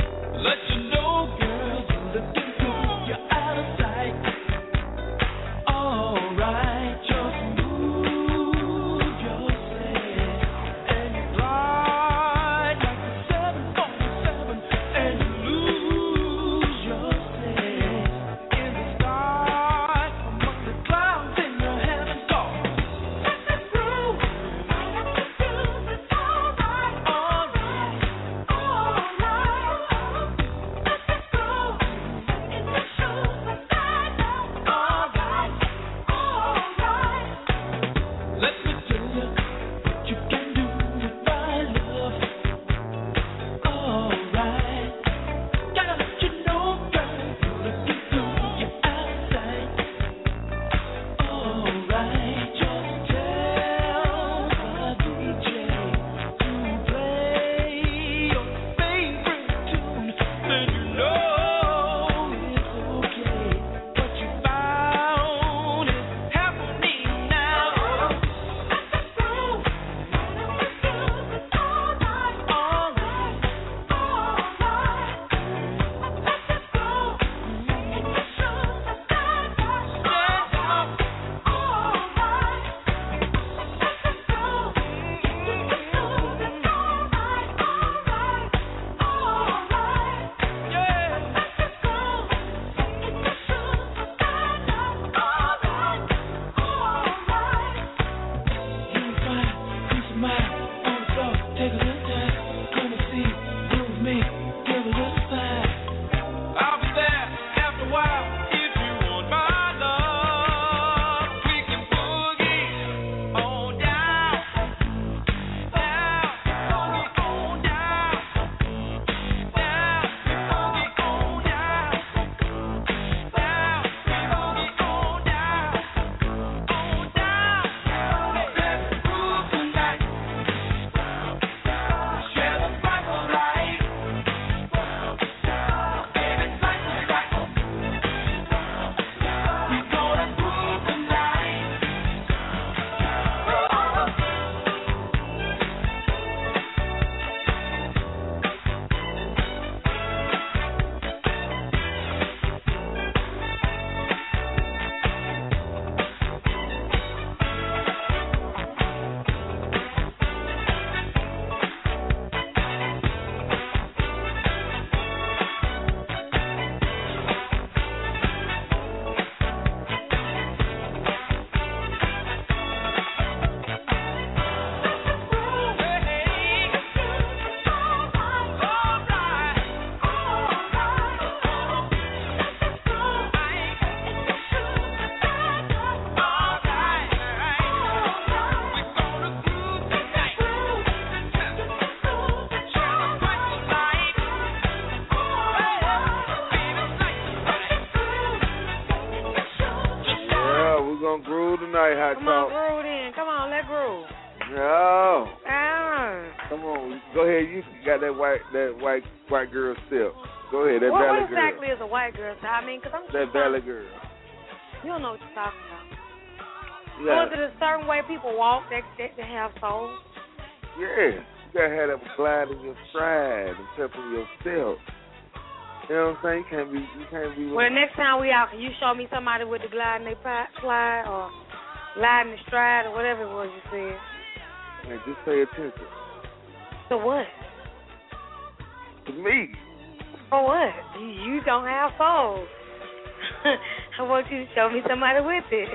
S1: tonight, Hot
S5: Come
S1: Talk.
S5: on, groove then. Come on, let's groove.
S1: No.
S5: Ah.
S1: Come on. Go ahead. You got that white that white white girl step. Go ahead. That
S5: What,
S1: valley
S5: what exactly
S1: girl.
S5: is a white girl? I mean, because I'm
S1: That valley girl.
S5: You don't know what you're talking about.
S1: Yeah.
S5: Or is it a certain way people walk that, that they have soul?
S1: Yeah. You gotta have that glide in your stride and step in your step. You know what I'm saying? You can't be. You can't be.
S5: Well, the next time we out, can you show me somebody with the glide in their slide or glide in the stride or whatever it was you said?
S1: Man, just pay attention.
S5: To what?
S1: To me.
S5: For what? You, you don't have soul. I want you to show me somebody with it.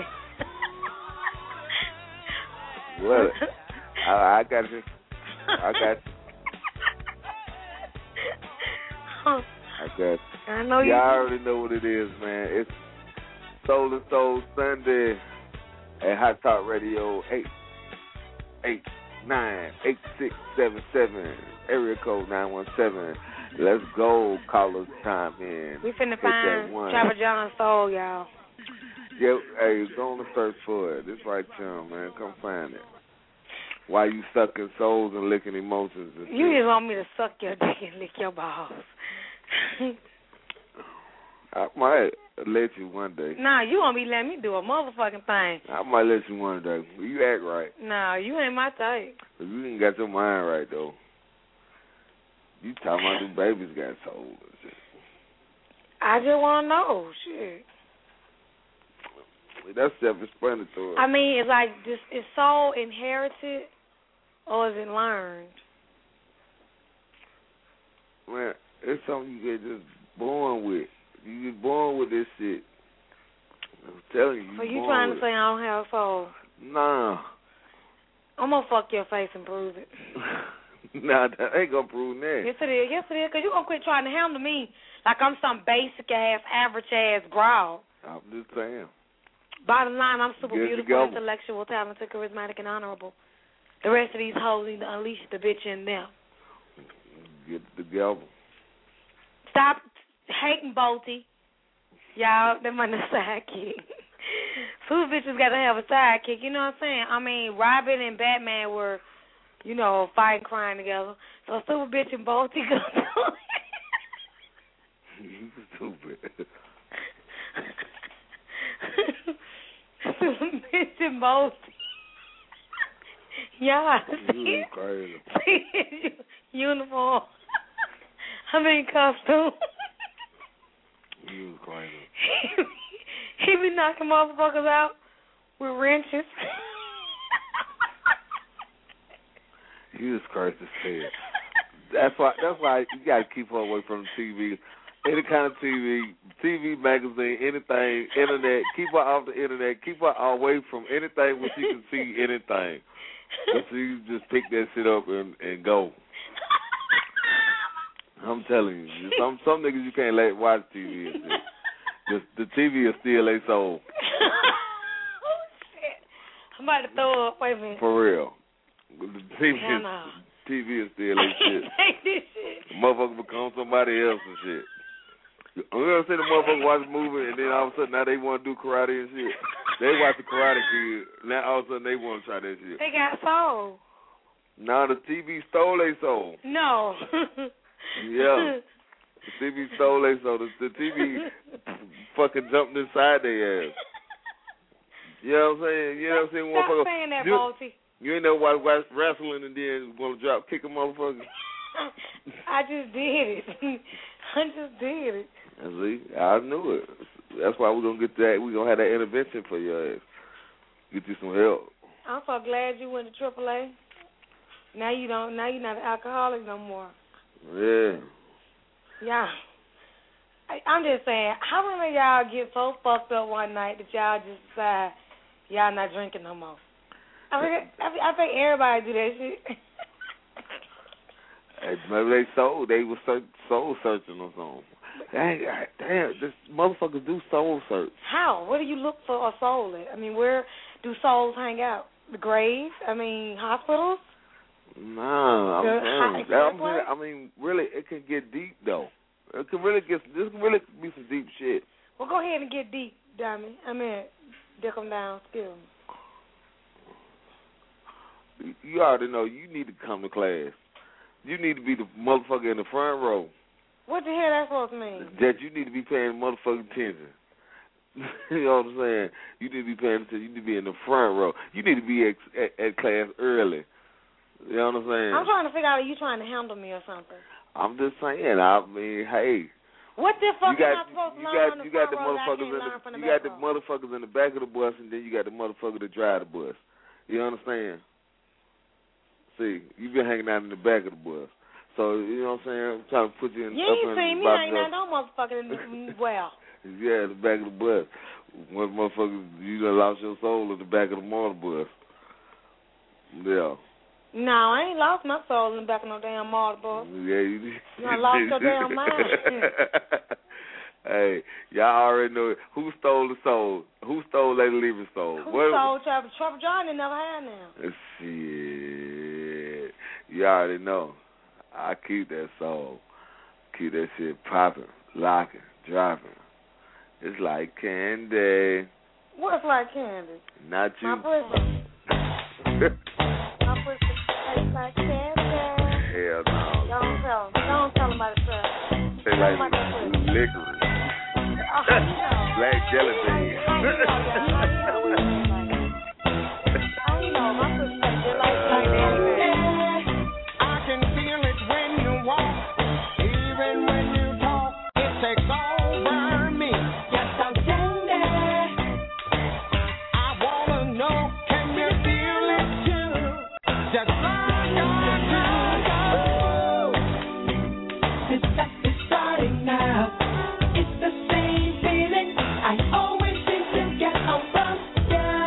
S1: Well, I, I got you. I got you. I got you.
S5: I know you.
S1: Y'all already know what it is, man. It's Soul and Soul Sunday at Hot Talk Radio eight eight nine eight six seven seven area code nine one seven. Let's go. Callers time in.
S5: We finna
S1: Hit
S5: find
S1: that one.
S5: Trapper John's soul, y'all.
S1: Yeah, hey, go on the search for it. It's right there, man. Come find it. Why you sucking souls and licking emotions? And
S5: You
S1: shit.
S5: just want me to suck your dick and lick your balls.
S1: I might let you one day.
S5: Nah, you won't be letting me do a motherfucking thing.
S1: I might let you one day. You act right.
S5: Nah, you ain't my type.
S1: But you ain't got your mind right, though. You talking about them babies got souls and shit.
S5: I just want to know. Shit.
S1: That's self-explanatory.
S5: I mean, it's like, this, is soul inherited or is it learned?
S1: Man, it's something you get just born with. You get born with this shit. I'm telling you. you
S5: So you
S1: born
S5: trying to
S1: with
S5: say I don't have soul?
S1: it. Nah.
S5: I'm going to fuck your face and prove it.
S1: Nah, that ain't gonna prove that.
S5: Yes, it is. Yes, it is. Because you're going to quit trying to handle me like I'm some basic-ass, average-ass growl.
S1: I'm just saying.
S5: Bottom line, I'm super
S1: Get
S5: beautiful,
S1: together.
S5: intellectual, talented, charismatic, and honorable. The rest of these hoes need to unleash the bitch in them.
S1: Get it together.
S5: Stop hating Bolty. Y'all, them on the sidekick. Two bitches got to have a sidekick, you know what I'm saying? I mean, Robin and Batman were, you know, fighting, crying together. So Super Bitch and Bolty go do
S1: You stupid.
S5: Super Bitch and Bolty. Yeah, see
S1: You
S5: it?
S1: crazy.
S5: See it? Uniform. I mean, costume.
S1: You crazy.
S5: He be knocking motherfuckers out with wrenches.
S1: You just crazy as hell. That's why. That's why you gotta keep her away from the T V. Any kind of T V, T V, magazine, anything, internet. Keep her off the internet. Keep her away from anything where she can see anything. But she just pick that shit up and, and go. I'm telling you, some some niggas you can't let watch T V and shit. The, the T V is still a soul.
S5: Oh, shit. I'm about to throw up. Wait a minute.
S1: For real. The T V,
S5: Hell
S1: is,
S5: no.
S1: T V is still a shit.
S5: Take this shit.
S1: Motherfucker become somebody else and shit. You ever see the motherfucker watch a movie and then all of a sudden now they want to do karate and shit? They watch the Karate Kid, now all of a sudden they want to try that shit.
S5: They got soul.
S1: Now the T V stole their soul.
S5: No.
S1: Yeah. The T V stole their soul. The, the T V fucking jumped inside their ass. You know what I'm saying? You know what I'm saying?
S5: Stop
S1: Motherfucker,
S5: saying that,
S1: you,
S5: Bolty.
S1: you ain't never watch, watch wrestling and then want to drop kick a motherfucker.
S5: I just did it. I just did it.
S1: See, I knew it. That's why we're gonna get that. We're gonna have that intervention for your ass. Get you some help.
S5: I'm so glad you went to triple A. Now you don't. Now you're not an alcoholic no more.
S1: Yeah.
S5: Yeah. I, I'm just saying, how many of y'all get so fucked up one night that y'all just decide y'all not drinking no more? I mean, I, I think everybody do that shit.
S1: Hey, maybe they soul. They were search, soul searching or something. Dang, damn, this motherfuckers do soul search.
S5: How? Where do you look for a soul at? I mean, where do souls hang out? The grave? I mean, hospitals?
S1: Nah, I'm
S5: The
S1: saying.
S5: high
S1: I'm saying, I mean, really, it can get deep though. It can really get. This can really be some deep shit.
S5: Well, go ahead and get deep, Diamond. I mean, dick them down, skill me.
S1: you already know you need to come to class. You need to be the motherfucker in the front row.
S5: What the hell that supposed to mean?
S1: That you need to be paying motherfucking attention. You know what I'm saying? You need to be paying attention. You need to be in the front row. You need to be at, at, at class early. You know what I'm saying?
S5: I'm trying to figure out are you trying to handle me or something.
S1: I'm just saying. I mean, hey.
S5: What the fuck
S1: you got,
S5: am I supposed to
S1: you
S5: learn
S1: got,
S5: on the
S1: you got
S5: front
S1: the
S5: row that I
S1: motherfuckers
S5: can't
S1: in
S5: learn from
S1: the,
S5: the
S1: you got
S5: back
S1: the
S5: row?
S1: motherfuckers in the back of the bus, and then you got the motherfucker that drive the bus. You understand? See, you been hanging out in the back of the bus. So, you know what I'm saying? I'm trying to put you in
S5: You
S1: up
S5: ain't
S1: in
S5: seen me
S1: the
S5: hanging out no motherfucker in the well.
S1: Yeah, the back of the bus. One motherfucker, you done lost your soul in the back of the motor bus. Yeah.
S5: No, I ain't lost my soul in the back of no damn motor bus.
S1: Yeah, you did.
S5: You done lost your damn mind.
S1: Hey, y'all already know it. Who stole the soul? Who stole Lady Lever's soul?
S5: Who
S1: what?
S5: stole Trevor? Trevor John they never had now.
S1: Shit. You already know. I keep that soul. Keep that shit popping, locking, dropping. It's like candy.
S5: What's like candy?
S1: Not you.
S5: My pussy. My pussy tastes like candy.
S1: Hell no.
S5: Don't tell them. Don't tell them about it, sir.
S1: They
S5: Tell
S1: like
S5: them about that pussy.
S1: licorice.
S5: Oh, you know.
S1: Black jelly bean.
S5: I know, my pussy tastes just like candy.
S4: I can feel it when you walk, even when you talk. It takes over me. Yes, I'm candy. I wanna know, can you feel it too? Just like I do.
S6: This stuff is starting now. It's the same feeling I always seem to get on from ya.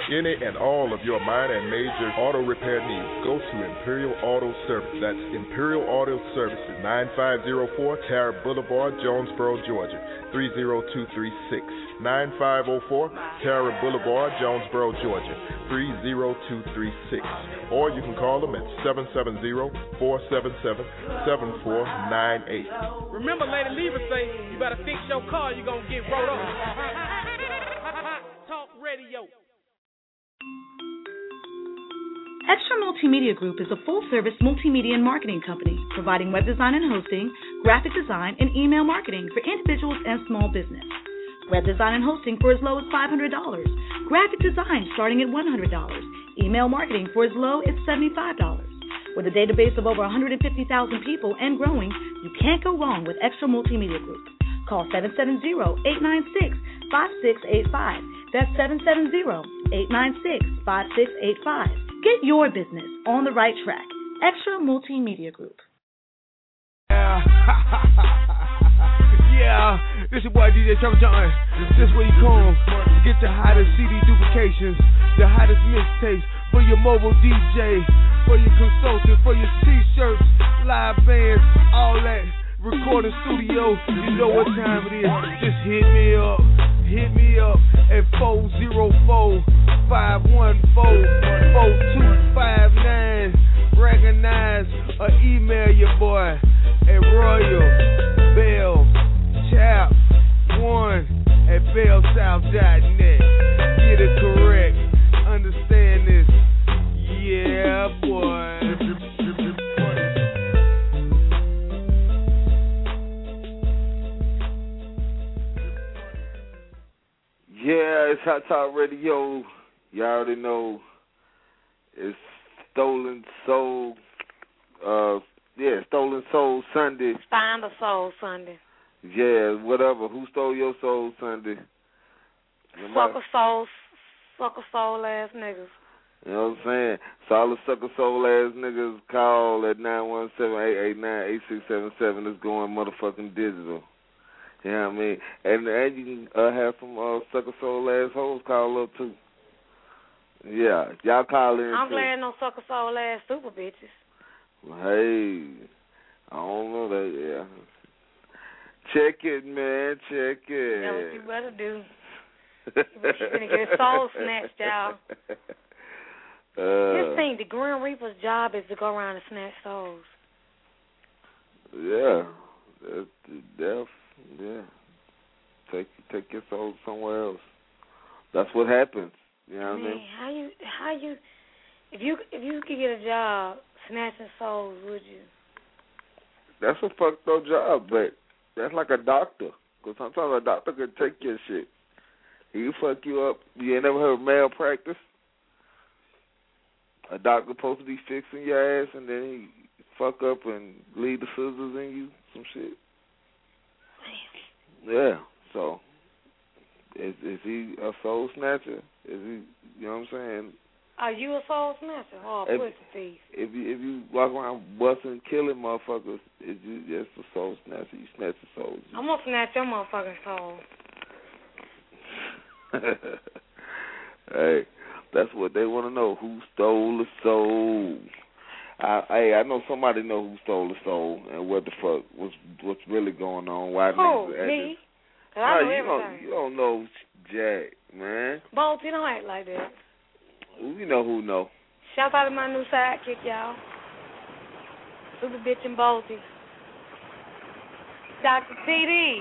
S8: any and all of your minor and major auto repair needs, go to Imperial Auto Service. That's Imperial Auto Services, nine five zero four Tara Boulevard, Jonesboro, Georgia, three zero two three six. nine five zero four Tara Boulevard, Jonesboro, Georgia, three zero two three six. Or you can call them at seven seven zero, four seven seven, seven four nine eight.
S7: Remember, Lady Lever say, you better fix your car, you're going to get rolled up. Talk Radio.
S9: Extra Multimedia Group is a full-service multimedia and marketing company providing web design and hosting, graphic design, and email marketing for individuals and small business. Web design and hosting for as low as five hundred dollars. Graphic design starting at one hundred dollars. Email marketing for as low as seventy-five dollars. With a database of over one hundred fifty thousand people and growing, you can't go wrong with Extra Multimedia Group. Call seven seven zero, eight nine six, five six eight five. That's seven seven zero, eight nine six, five six eight five. Get your business on the right track. Extra Multimedia Group.
S7: Yeah, yeah. This your boy D J Trouble John. This where you come. Get the hottest C D duplications, the hottest mixtapes for your mobile D J, for your consultant, for your T-shirts, live bands, all that. Recording studio. You know what time it is. Just hit me up. Hit me up at four zero four, five one four, four two five nine. Recognize or email your boy at Royal Bell Chap one at bell south dot net. Get it correct. Understand this. Yeah, boy.
S1: Yeah, it's Hot Talk Radio. You already know it's Stolen Soul. Uh, yeah, Stolen Soul Sunday.
S5: Find a Soul Sunday.
S1: Yeah, whatever. Who stole your soul Sunday? No matter-
S5: Sucker soul, sucker soul ass niggas.
S1: You know what I'm saying? So all the sucker soul ass niggas call at nine one seven, eight eight nine, eight six seven seven. It's going motherfucking digital. You know what I mean? And, and you can uh, have some uh, sucker soul ass hoes call up too. Yeah, y'all call in.
S5: I'm
S1: too.
S5: glad no sucker soul ass super bitches.
S1: Well, hey, I don't know that. Yeah, check it, man. Check it.
S5: That's what you better do. You're gonna get his soul snatched, y'all.
S1: Uh,
S5: This thing, the Grim Reaper's job is to go around and snatch souls.
S1: Yeah, that's death. Yeah, take take your soul somewhere else. That's what happens. You know what I mean?
S5: How you how you if you if you could get a job snatching souls, would you?
S1: That's a fucked up job, but that's like a doctor. Because sometimes a doctor can take your shit. He can fuck you up. You ain't never heard of malpractice? A doctor supposed to be fixing your ass, and then he fuck up and leave the scissors in you, some shit. Yeah, so is is he a soul snatcher? Is he, you know what I'm saying?
S5: Are you a soul snatcher or a
S1: If-
S5: pussy thief?
S1: If you if you walk around busting, killing motherfuckers, is you just a soul snatcher? You snatch the souls.
S5: I'm gonna snatch your motherfucking soul.
S1: Hey, that's what they want to know. Who stole the soul? I, hey, I know somebody know who stole the soul and what the fuck was what's really going on. Why
S5: Who,
S1: niggas acting-
S5: me? 'Cause I know
S1: you
S5: everything.
S1: Don't, you don't know Jack, man.
S5: Bolt, you don't act like that.
S1: You know who know.
S5: Shout out to my new sidekick, y'all. Super bitch and Bolty. Doctor T D.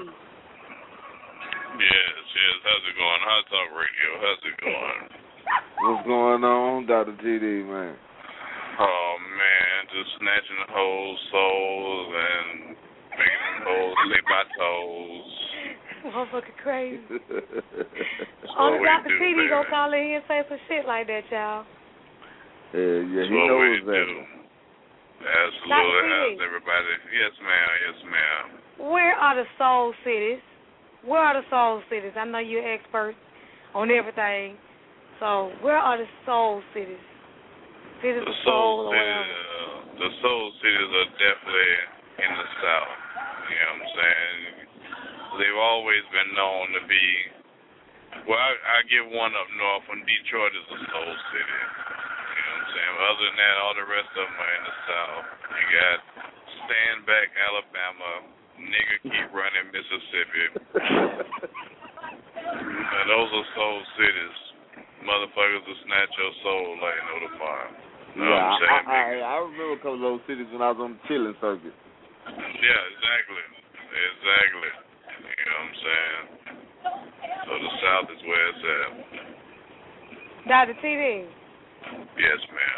S10: Yes, yes. How's it going? Hot Talk Radio. How's it going?
S1: What's going on, Doctor T D, man?
S10: Oh, man. Just snatching the whole souls and making them hoes lick my toes.
S5: Motherfucker crazy.
S10: That's
S5: Only
S10: what we
S5: Doctor
S10: do,
S5: T D
S10: baby.
S5: gonna call in here and say some shit like that, y'all.
S1: Yeah, yeah,
S10: That's
S1: he
S10: what we
S1: knows that.
S10: do. Absolutely.
S5: Doctor T D.
S10: How's everybody? Yes, ma'am. Yes, ma'am.
S5: Where are the soul cities? Where are the soul cities? I know you're expert on everything. So where are the soul cities? Cities
S10: The
S5: of
S10: soul
S5: soul or
S10: cities,
S5: whatever.
S10: uh, the soul cities are definitely in the South. You know what I'm saying? They've always been known to be Well, I, I give one up north. When Detroit is a soul city. You know what I'm saying? But other than that, all the rest of them are in the South. You got Stand Back, Alabama. Nigga Keep Running, Mississippi. And those are soul cities. Motherfuckers will snatch your soul like no tomorrow. You know
S1: yeah,
S10: what I'm saying?
S1: I, I, I remember a couple of those cities when I was on the chilling circuit.
S10: Yeah, exactly. Exactly. You know what I'm saying? So the South is where it's at.
S5: Doctor T D.
S10: Yes, ma'am.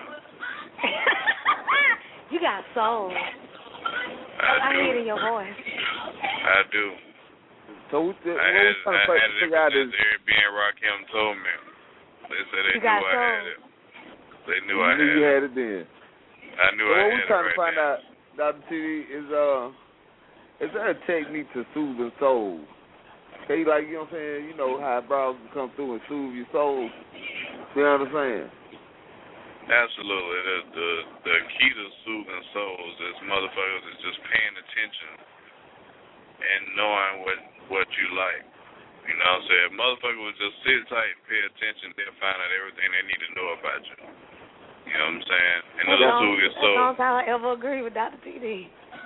S5: You got soul.
S10: I,
S5: I
S10: do.
S5: hear it in your voice.
S10: I do.
S1: So what the,
S10: I
S1: what
S10: had,
S1: we trying to
S10: I had it
S1: figure out
S10: ever
S1: is
S10: since Airbnb Rakim told me. They said they
S5: You
S10: knew
S5: got
S10: I
S5: soul.
S10: had it. They knew
S1: you
S10: I
S1: knew
S10: had
S1: you
S10: it.
S1: had it then.
S10: I knew
S1: So
S10: I
S1: what
S10: had
S1: we
S10: it
S1: trying
S10: right
S1: to find
S10: then.
S1: out, Doctor T D, is uh, is there a technique to soothing souls? Okay, like, you know what I'm saying? You know how brows can come through and soothe your soul. You know what I'm saying?
S10: Absolutely. The, the the key to soothing souls is motherfuckers is just paying attention and knowing what what you like. You know what I'm saying? If motherfuckers would just sit tight and pay attention, they'll find out everything they need to know about you. You know what I'm saying? And it'll soothe your soul.
S5: That's the only time I ever agree with Doctor T D.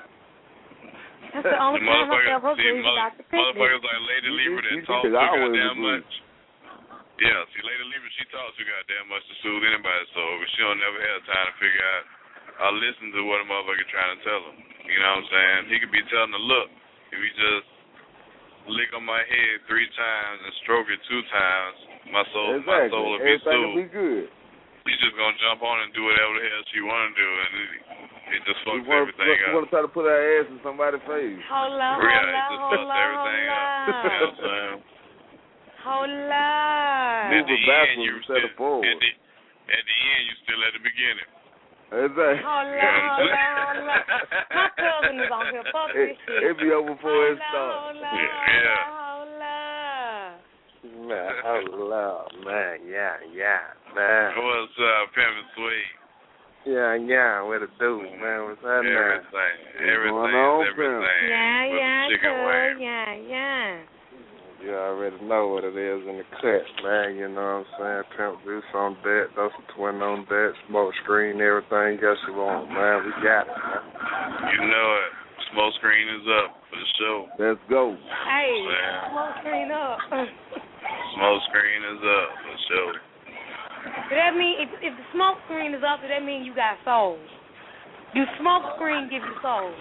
S5: That's the only
S10: The
S5: time I
S10: motherfuckers,
S5: ever
S10: see,
S5: agree with
S10: mother,
S5: Doctor T D.
S10: motherfuckers like Lady
S1: You-
S10: Lieber
S1: you-
S10: that
S1: you
S10: talk
S1: think
S10: too
S1: I always
S10: goddamn
S1: agree.
S10: much. Yeah, see, Lady Lieber, she talks too goddamn much to soothe anybody's soul, but she don't never have time to figure out or listen to what a motherfucker trying to tell him. You know what I'm saying? He could be telling her, look, if you just lick on my head three times and stroke it two times, my soul,
S1: Exactly.
S10: my soul will be
S1: Everything will
S10: soothed.
S1: be good.
S10: She's just gonna jump on and do whatever the hell she wanna do, and it, it just
S1: You
S10: fucks
S1: want
S10: everything
S1: to
S10: up.
S1: try to put her ass in somebody's face.
S5: Hold up, hold
S10: Yeah,
S5: up,
S10: it just
S5: hold
S10: fucks
S5: up,
S10: everything
S5: hold
S10: up. You know what I'm saying?
S5: Hold up.
S1: Move
S10: At the
S1: it
S10: end,
S1: backwards
S10: you
S1: instead of
S10: still,
S1: forward.
S10: at the, at the end, you still at the beginning.
S1: Exactly.
S5: Hold up, hold up, hold up. My cousin is on here. Fuck
S1: It,
S5: this shit.
S1: it be over before
S5: Hold
S1: it
S5: up,
S1: starts.
S5: hold up,
S10: Yeah.
S5: hold up.
S11: Man, hello, man, yeah, yeah, man.
S10: What's up, Pimpin' Sweet?
S11: Yeah, yeah, what it do, man? What's happening?
S10: Everything, everything,
S1: going on,
S10: everything.
S5: Yeah,
S10: with
S5: yeah,
S10: the chicken
S5: cuz,
S10: wing.
S5: yeah, yeah.
S11: You already know what it is in the cut, man. You know what I'm saying? Pimp Juice on deck, those are twin on deck, smoke screen, everything else you want, man. We got it, man.
S10: You know it. Smoke screen is up for the show.
S1: Let's go.
S5: Hey,
S10: Man.
S5: smoke screen up.
S10: Smoke screen is up for the show.
S5: Does that mean, if, if the smoke screen is up, does that mean you got soul? Do smoke screen give you soul?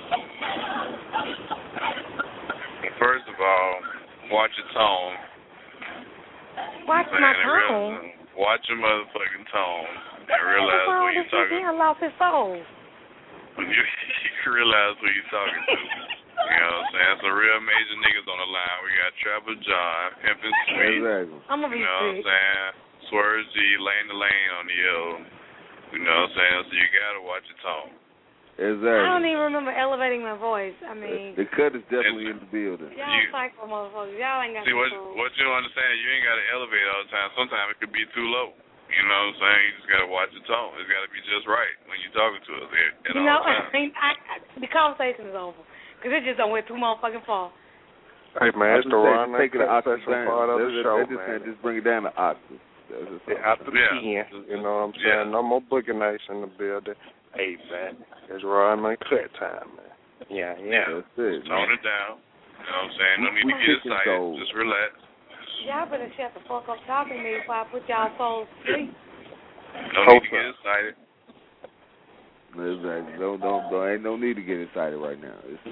S10: First of all, watch your tone.
S5: Watch
S10: Man,
S5: my
S10: and
S5: tone.
S10: real- Watch your motherfucking tone and realize
S5: What's
S10: who
S5: wrong
S10: you're
S5: with this
S10: talking
S5: man lost his soul?
S10: When you, you realize who you're talking to. You know what I'm saying? Some real major niggas on the line. We got Trapper John, Pimpin' Sweet.
S1: Exactly.
S5: I'm gonna be
S10: You know what I'm
S5: sick.
S10: saying? Swerve G, Lane to Lane on the L. You know what I'm saying? So you gotta watch your tone.
S1: Exactly.
S5: I don't even remember elevating my voice. I mean,
S1: The cut is definitely in the building.
S5: y'all
S10: you-
S5: psycho motherfuckers. Y'all ain't got
S10: See,
S5: no
S10: what
S5: soul.
S10: what you don't understand, you ain't gotta elevate all the time. Sometimes it could be too low. You know what I'm saying? You just gotta watch your tone. It's gotta be just right when you're talking to us at, at
S5: You
S10: all
S5: know,
S10: times.
S5: I mean, I, I, the conversation is over. Because it just don't went too motherfucking far.
S11: Hey, man, it's the Ron
S1: Take it an octave
S11: section
S1: down.
S11: part of the
S1: That's-
S11: show,
S1: that's just
S11: man.
S1: saying, just bring it down to octave. That's just
S11: Yeah,
S1: something.
S11: after
S10: Yeah.
S11: ten, you know what I'm
S10: Yeah.
S11: saying? No more boogie nights in the building. Hey, man, it's Ron Cut time, man. Yeah, yeah.
S1: That's it.
S10: Tone
S1: man.
S10: it down. You know what I'm saying? No
S1: We-
S10: need
S1: we
S10: to get
S1: kicking
S10: excited.
S1: goals.
S10: Just relax.
S5: Y'all better shut the fuck up talking to me before I put y'all souls to sleep.
S10: No need to get excited.
S1: Exactly. Don't, don't, don't, ain't no need to get excited right now. It's,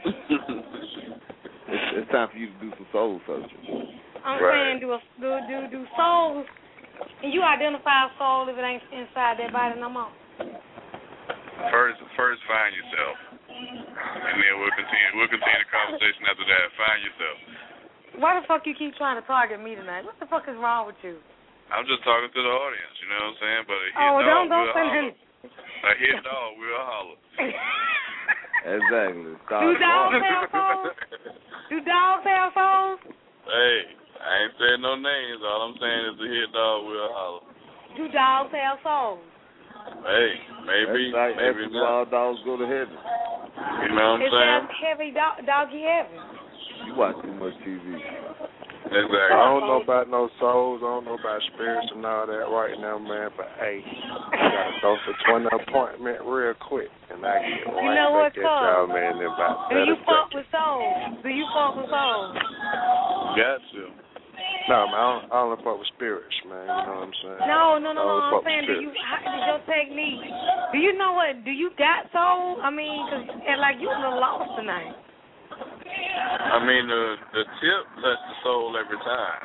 S1: it's, it's time for you to do some soul searching.
S5: I'm
S10: Right.
S5: saying do a, do do do souls, and you identify a soul if it ain't inside that body no more.
S10: First, first find yourself, and then we'll continue. We'll continue the conversation after that. Find yourself.
S5: Why the fuck you keep trying to target me tonight? What the fuck is wrong with you?
S10: I'm just talking to the audience. You know what I'm saying? But a hit
S5: Oh,
S10: dog
S5: don't don't
S10: will
S5: say
S10: holler.
S5: nothing.
S10: A hit dog will holler.
S1: Exactly. Start
S5: Do dogs
S1: walking.
S5: have souls? Do dogs have souls?
S10: Hey, I ain't saying no names. All I'm saying is the hit dog will holler.
S5: Do dogs have souls?
S10: Hey, maybe,
S1: That's like
S10: maybe
S1: asking
S10: not.
S1: wild dogs go to heaven.
S10: You know what I'm
S5: Is
S10: saying?
S5: that heavy dog, doggy heaven?
S1: You watch too much T V.
S10: Exactly.
S11: I don't know about no souls. I don't know about spirits and all that right now, man. But hey, I got to go for twenty appointment real quick, and I get right
S5: You know
S11: back
S5: what's
S11: at y'all, man. In about
S5: Do you
S11: thirty
S5: fuck
S11: seconds.
S5: with souls? Do you fuck with souls?
S10: Got to.
S11: No, man, I don't, I don't fuck with spirits, man. You know what I'm saying?
S5: No, no, no,
S11: I
S5: no.
S11: only
S5: I'm
S11: fuck with
S5: saying, do you?
S11: spirits.
S5: How is your technique? Do you know what? Do you got soul? I mean, cause and like you a little lost tonight.
S10: I mean, the the tip touch the soul every time.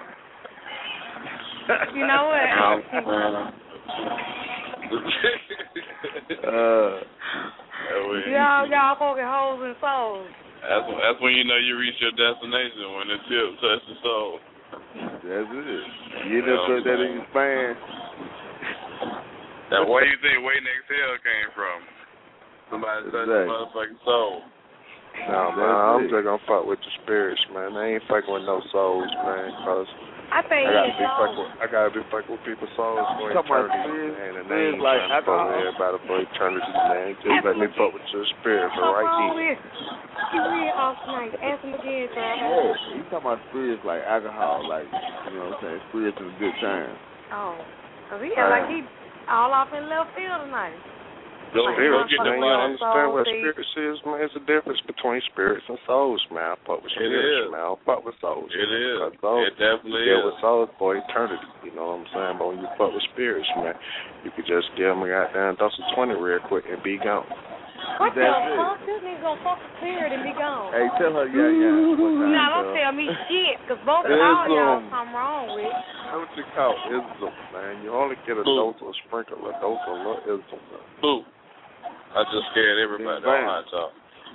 S5: You know what?
S10: uh,
S5: y'all, y'all fucking hoes and souls.
S10: That's when, that's when you know you reach your destination, when the tip touch the soul.
S1: That's it. You know, put that in your span.
S10: Now, where do you think Waiting Exhale came from? Somebody touched the motherfucking soul.
S11: No, man, I'm just gonna fuck with the spirits, man. I ain't fucking with no souls, man, cause
S5: I think
S11: I gotta
S5: it's
S11: be
S5: souls.
S11: fucking with, I gotta be fucking with people's souls for
S1: Talking about
S11: eternity,
S1: spirits,
S11: man. And they
S1: spirits
S11: ain't
S1: like
S11: trying to fuck with
S1: alcohol.
S11: everybody for eternity, man. Just let me fuck with your spirit for right
S5: What's wrong
S11: here.
S5: with? You real off tonight. Ask him again, sir.
S1: Yeah, you talking about spirits like alcohol, like, you know what I'm saying, spirits in a good time.
S5: Oh, cause he act like he all off in left field tonight.
S10: Go,
S5: Like,
S10: go
S11: Spirits,
S10: get the
S11: man, you
S10: money.
S11: understand what
S5: Soul,
S11: spirits is, man? It's a difference between spirits and souls, man. I fuck with
S10: It
S11: spirits,
S10: is.
S11: man. I don't fuck with souls.
S10: It is.
S11: Because souls,
S10: It definitely
S11: you deal
S10: is.
S11: with souls for eternity, you know what I'm saying? But when you fuck with spirits, man, you could just give them a goddamn dose of twenty real quick and be gone.
S5: What the
S1: That's it.
S5: fuck? This nigga gonna fuck the spirit and be gone.
S1: Hey, tell her, yeah, yeah. What time,
S5: Now don't
S1: cuz?
S5: tell me shit, cause both of
S11: Ism.
S5: all y'all something wrong with.
S11: That's what you call ism, man. You only get a
S10: Boo.
S11: dose of sprinkle, a dose of little ism.
S10: Boo. I just scared everybody on Hot Talk.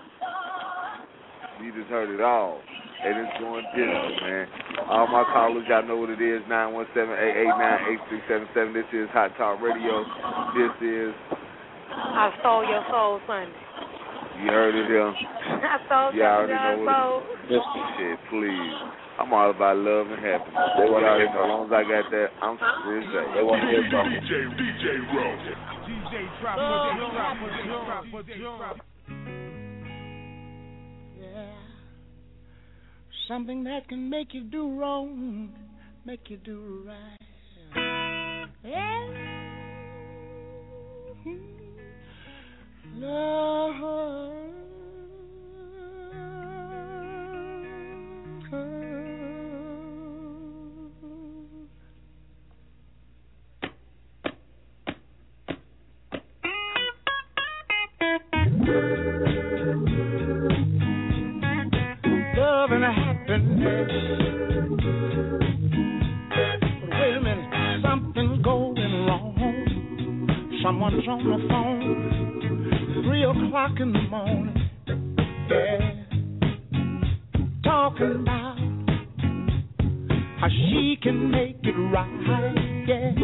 S1: You just heard it all. And it's going digital, man. All my callers, y'all know what it is, nine one seven, eight eight nine, eight six seven seven. This is Hot Talk Radio. This is,
S5: I stole your soul Sunday.
S1: you heard it here.
S5: I stole
S1: You
S5: your
S1: already know
S5: soul.
S1: what it is. Shit, please. I'm all about love and happiness.
S11: They
S1: You
S11: wanna
S1: already
S11: hear
S1: know, as long as I got that, I'm free as
S11: They want to hear something.
S2: D J, D J Rowe.
S7: D J drop, drop, drop, drop, drop.
S6: Yeah. Something that can make you do wrong, make you do right. Yeah. Love. Love and happiness. But wait a minute, something's going wrong. Someone's on the phone, three o'clock in the morning. Yeah, talking about how she can make it right. Yeah,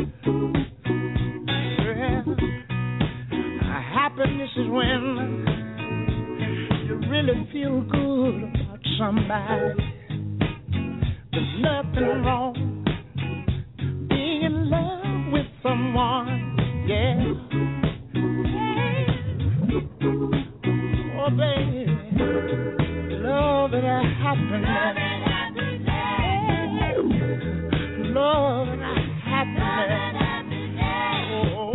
S6: yeah. Happiness is when you really feel good about somebody. There's nothing wrong being in love with someone, yeah. Oh, baby, love and happiness. Love and happiness. Oh.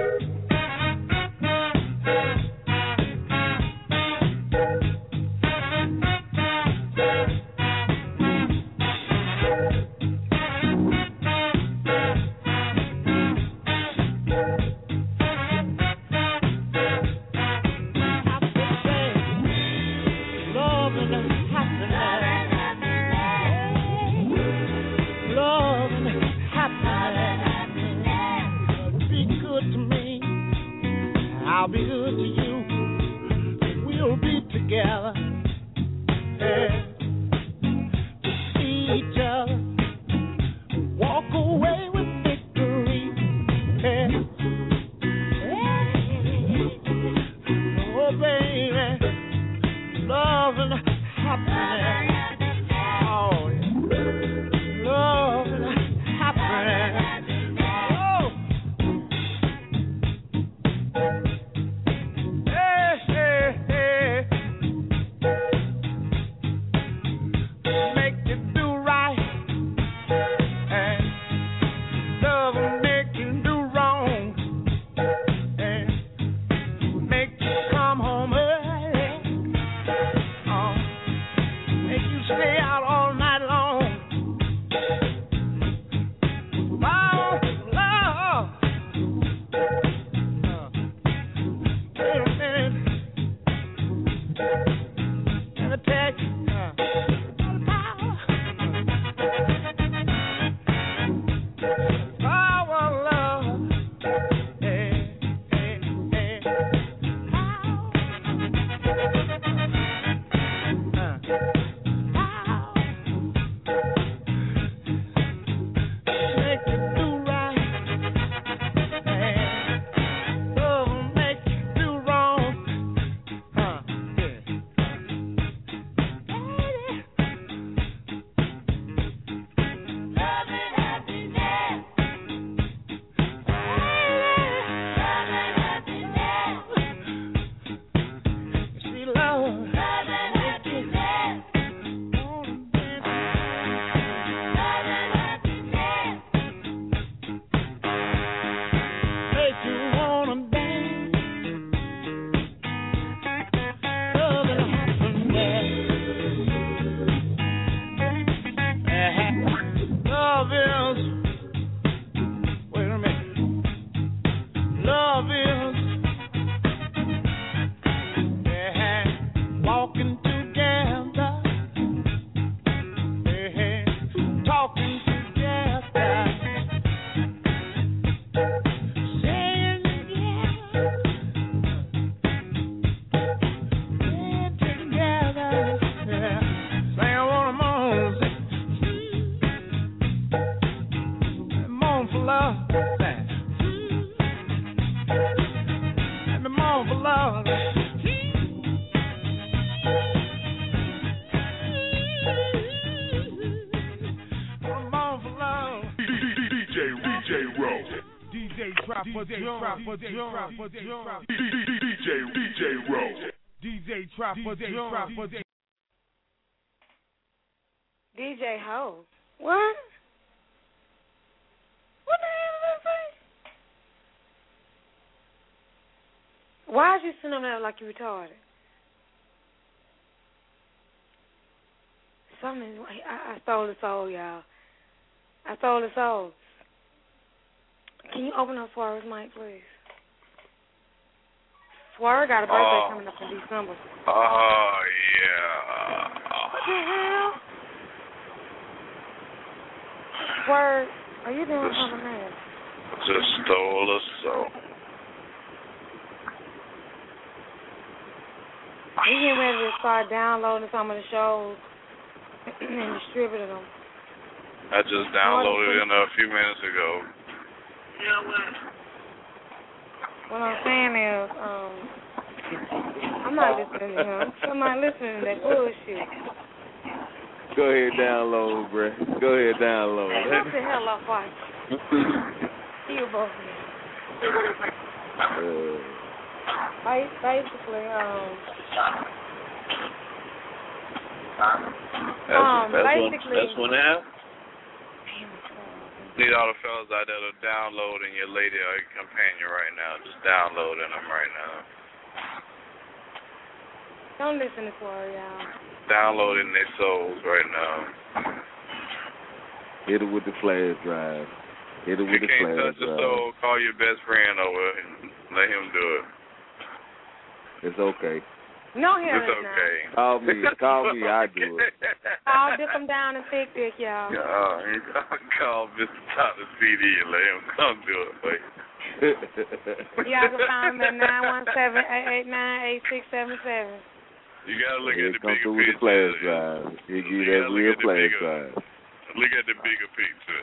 S6: I'll be good to you. We'll be together. Yeah. To see each other. Walk away with victory. Yeah. Yeah. Oh, baby. Love and happiness. Oh, yeah. Love and happiness.
S7: drop a drum, drop a drum, drop a drum.
S2: D J D J Rowe.
S7: D J drop a drum, drop a drum.
S5: D J Ho. What? What the hell did I say? Why is you sitting on there like you retarded? Something. I, I stole the soul, y'all. I stole the soul. Can you open up Swerve's mic, please? Swerve got a birthday
S10: Oh.
S5: coming up in December.
S10: Oh, yeah.
S5: What the hell? Swerve, are you doing
S10: Just-
S5: something else?
S10: Just stole a soul.
S5: We getting ready to start downloading some of the shows and distributing them.
S10: I just downloaded it a few minutes ago.
S5: What I'm saying is, um, I'm not listening to him. I'm not listening to that bullshit.
S1: Go ahead, download, bruh. Go ahead, download.
S5: What the hell up, fight? You both.
S1: Uh,
S5: Ba- Basically, um,
S10: That's,
S5: um,
S10: that's
S5: basically.
S10: One, that's one app. Need all the fellas out there to download and your lady or your companion right now. Just downloading them right now.
S5: Don't listen to Corey, y'all.
S10: Downloading their souls right now.
S1: hit it with the flash drive. Hit it
S10: If
S1: with
S10: you
S1: the
S10: can't
S1: flash
S10: touch the
S1: drive.
S10: soul, call your best friend over and let him do it.
S1: It's okay.
S5: No, hear
S10: It's
S5: it
S10: okay.
S1: Call me. Call me. I do it.
S5: now. I'll dip them down and thick dick, y'all.
S10: Uh, call Mister Doctor C D and let him come do it for you.
S5: Y'all can find them at nine one seven, eight eight nine, eight six seven seven.
S10: You gotta look
S1: Yeah,
S10: at the
S1: come
S10: bigger
S1: through with the
S10: picture.
S1: flash drive. He give you
S10: You
S1: that
S10: gotta look
S1: real
S10: at the
S1: flash
S10: bigger-
S1: drive.
S10: Look at the bigger picture.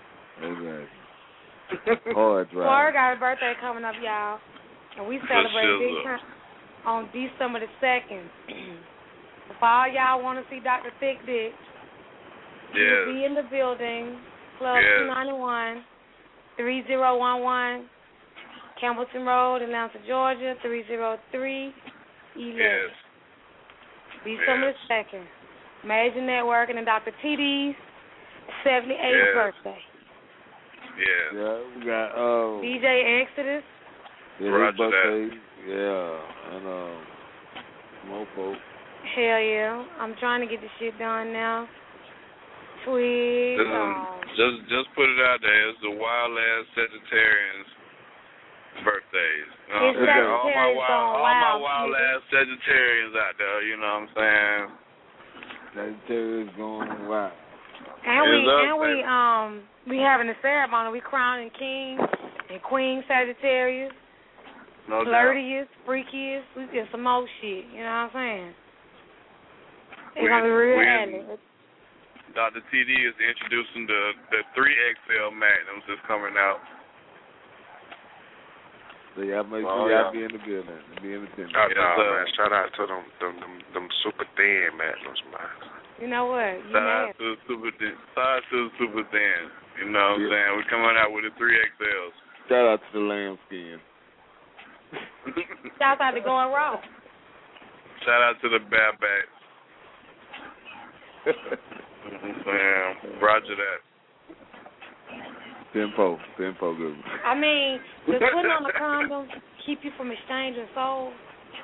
S1: Exactly. Hard drive.
S5: Corey got a birthday coming up, y'all. And we celebrate big
S10: shizzle.
S5: time on December the second. If all y'all want to see Doctor Thick Dick,
S10: Yes.
S5: he'll be in the building, Club
S10: Yes.
S5: two ninety-one, three zero one one, Campbellton Road, Atlanta, Georgia, three zero three eleven.
S10: Yes.
S5: December the second. Major Networking and Doctor T D's seventy-eighth
S10: Yes.
S5: birthday.
S10: Yes.
S1: Yeah, we got um.
S5: D J Exodus.
S1: Yeah,
S10: Roger
S1: his birthday. Yeah, and um, Mofo.
S5: Hell yeah. I'm trying to get this shit done now. Tweet.
S10: Just,
S5: Um,
S10: just, just put it out there. It's the wild ass Sagittarians' birthdays. You know what
S5: It's
S10: I'm saying? All my
S5: Sagittarius
S10: wild,
S5: going
S10: all my
S5: wild,
S10: wild
S5: nigga.
S10: ass Sagittarians out there. You know what I'm saying?
S1: Sagittarius going wild.
S5: and we
S10: It's up,
S5: and we
S10: baby.
S5: um we having a ceremony. We crowning King and Queen Sagittarius,
S10: No doubt.
S5: flirtiest, freakiest. We get some more shit. You know what I'm saying? It's
S10: We-
S5: gonna be real
S10: we-
S5: addy.
S10: Doctor T D is introducing the the three X L Magnums that's coming out.
S1: So y'all make
S11: Oh,
S1: sure y'all
S11: yeah.
S1: be in the building. Be in the tent.
S11: Shout
S10: Yes,
S11: out,
S10: sir.
S11: man. Shout out to them, them, them, them super thin magnums, man.
S5: You know what? You
S10: Shout
S5: mad?
S10: out to the super thin. Shout out to the super thin. You know what I'm
S1: Yeah.
S10: saying? We're coming out with the three X Ls.
S1: Shout out to the lambskin.
S5: Shout out to Going Raw.
S10: Shout out to the bad backs. You know what I'm saying? Roger that.
S1: Tempo, tempo, good.
S5: I mean, does putting on a condom keep you from exchanging souls?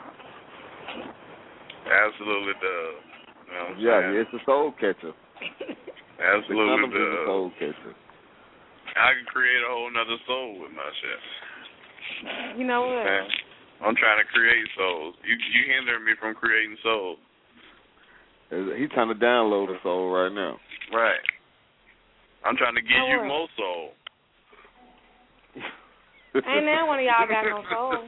S10: Absolutely does. You know what I'm
S1: Yeah,
S10: saying?
S1: it's a soul catcher.
S10: Absolutely
S1: The condom is a
S10: does.
S1: soul catcher.
S10: I can create a whole nother soul with my shit.
S5: You know what?
S10: Man, I'm trying to create souls. You you hindering me from creating souls.
S1: He's trying to download a soul right now.
S10: Right. I'm trying to give
S5: Oh,
S10: you
S5: what?
S10: more soul.
S5: Ain't now one of y'all got no soul.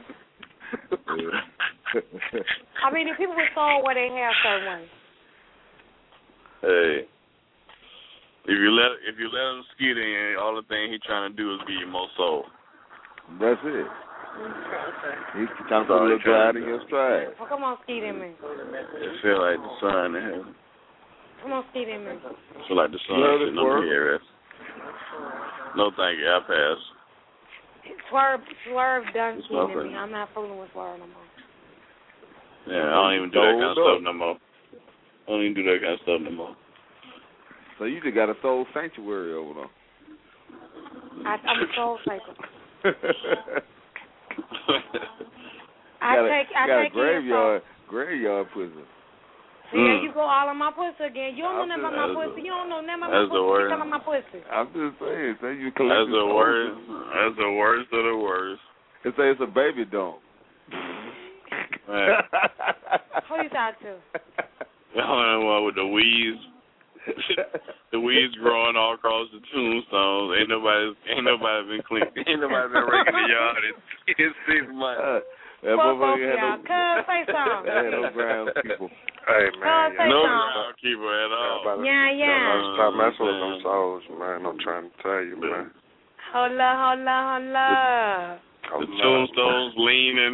S5: I mean, the people with soul where they have certain ones.
S10: Hey, if you let if you let him skid in, all the thing he trying to do is give you more soul.
S1: That's it. He's trying to
S10: That's
S1: put a
S10: all
S1: little
S10: he trying
S1: pride
S10: to
S1: in
S10: do.
S1: your stride.
S5: Well, come on, skeet in me.
S10: It feel like the sun in heaven.
S5: Come on, skeet in me.
S10: Feel like the sun
S1: Love it,
S10: sitting on
S1: work.
S10: the air. No, thank you. I pass.
S5: Swerve, Swerve done
S10: It's
S5: cheating
S10: my
S5: me. I'm not fooling with Swerve no more.
S10: Yeah, I don't even do that kind of stuff no more. I don't even do that kind of stuff no more.
S1: So you just got a soul sanctuary over there.
S5: I, I'm a soul taker. I
S1: got
S5: take,
S1: a,
S5: I
S1: got
S5: take
S1: a graveyard, graveyard pussy.
S5: See, there you go, all on my pussy again. You don't know nothing about my
S10: That's
S5: pussy. You don't know nothing about
S10: that's
S5: my
S10: the
S5: pussy.
S10: word.
S5: You talking about my pussy.
S1: I'm just saying, say you
S10: That's
S1: collect
S10: the worst. That's the worst of the worst.
S1: They say it's a baby dump.
S10: Man.
S5: Who you talk to?
S10: Y'all know what with the weeds. The weeds growing all across the tombstones. Ain't nobody, ain't nobody been clean. Ain't nobody been raking the yard in, in six months.
S1: Uh, that
S5: Fuck both
S1: motherfucker had
S5: y'all.
S1: no,
S5: Cuz, say something.
S1: had no groundskeeper.
S11: Hey, man.
S5: Cuz, say
S10: No
S5: something.
S10: groundkeeper at all.
S5: Yeah, yeah.
S11: Y'all stop messing with them souls, man. I'm trying to tell you, man.
S5: Hold up, hold up, hold up.
S10: The tombstones leaning.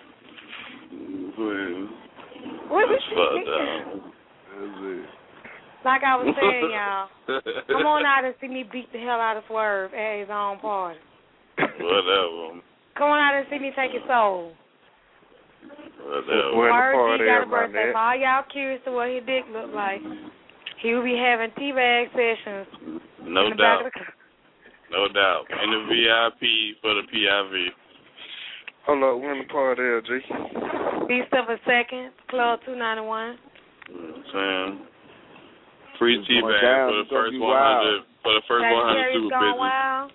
S5: What was
S10: That's fucked up.
S1: That's it.
S5: Like I was saying, y'all, come on out and see me beat the hell out of Swerve at his own party.
S10: Whatever.
S5: Come on out and see me take his soul.
S10: Whatever.
S5: Swerve G got a birthday. For all y'all curious to what his dick look like, he will be having teabag sessions.
S10: No
S5: in the back
S10: doubt.
S5: of the car.
S10: No doubt. And the V I P for the P I V.
S11: Hold up, when the party is, G?
S5: December second, Club two ninety-one.
S10: Sam. Free
S1: It's
S10: tea
S1: going
S10: bag
S1: down.
S10: for the
S1: It's gonna
S10: first
S1: be
S10: one hundred
S1: wild.
S10: for the first one hundred
S5: Sagittarius
S10: super
S5: gone
S10: bitches.
S5: wild.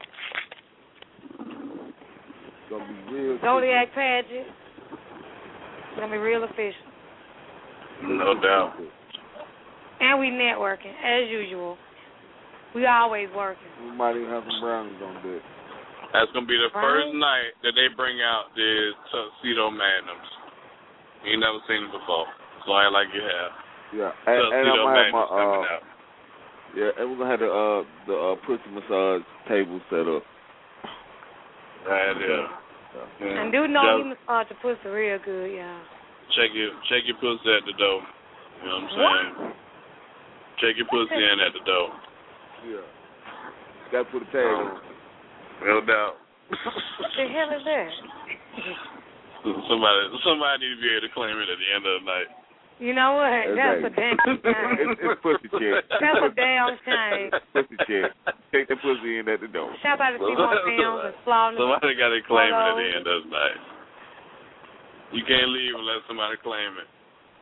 S1: It's gonna be real.
S5: Zodiac pageant. It's gonna be real official.
S10: No doubt.
S5: And we networking as usual. We always working.
S1: We might even have some brownies on deck.
S10: That's gonna be the
S5: Right.
S10: first night that they bring out the tuxedo magnums. You ain't never seen them before, so I like you have.
S1: Yeah, and, and I'm
S10: Tuxedo
S1: gonna have my
S10: magnums coming
S1: uh,
S10: out.
S1: yeah, and we're gonna have the uh the uh, pussy massage table set up.
S10: Right there. Yeah.
S5: And do know
S10: Just
S5: he massage your pussy real good, y'all.
S10: check your check your pussy at the door. You know what I'm saying? Check your pussy in at the door.
S1: Yeah. Got to put a tag on.
S10: No doubt.
S5: What the hell is that?
S10: Somebody somebody need to be able to claim it at the end of the night.
S5: You know what? That's a damn shame.
S1: it's, it's pussy check.
S5: That's a damn shame.
S1: Pussy check. Take the pussy in at the door.
S5: Shout out to see more films and flawless.
S10: Somebody got to claim it at the
S5: photos.
S10: end of the night. You can't leave unless somebody claim it.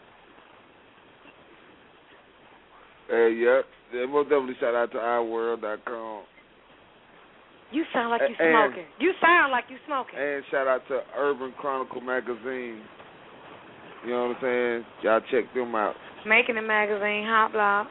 S1: Hey, yeah. yeah. Most definitely shout out to i world dot com.
S5: You sound like you
S1: And-
S5: smoking. You sound like you smoking.
S1: And shout out to Urban Chronicle magazine. You know what I'm saying? Y'all check them out.
S5: Making a magazine, hot block.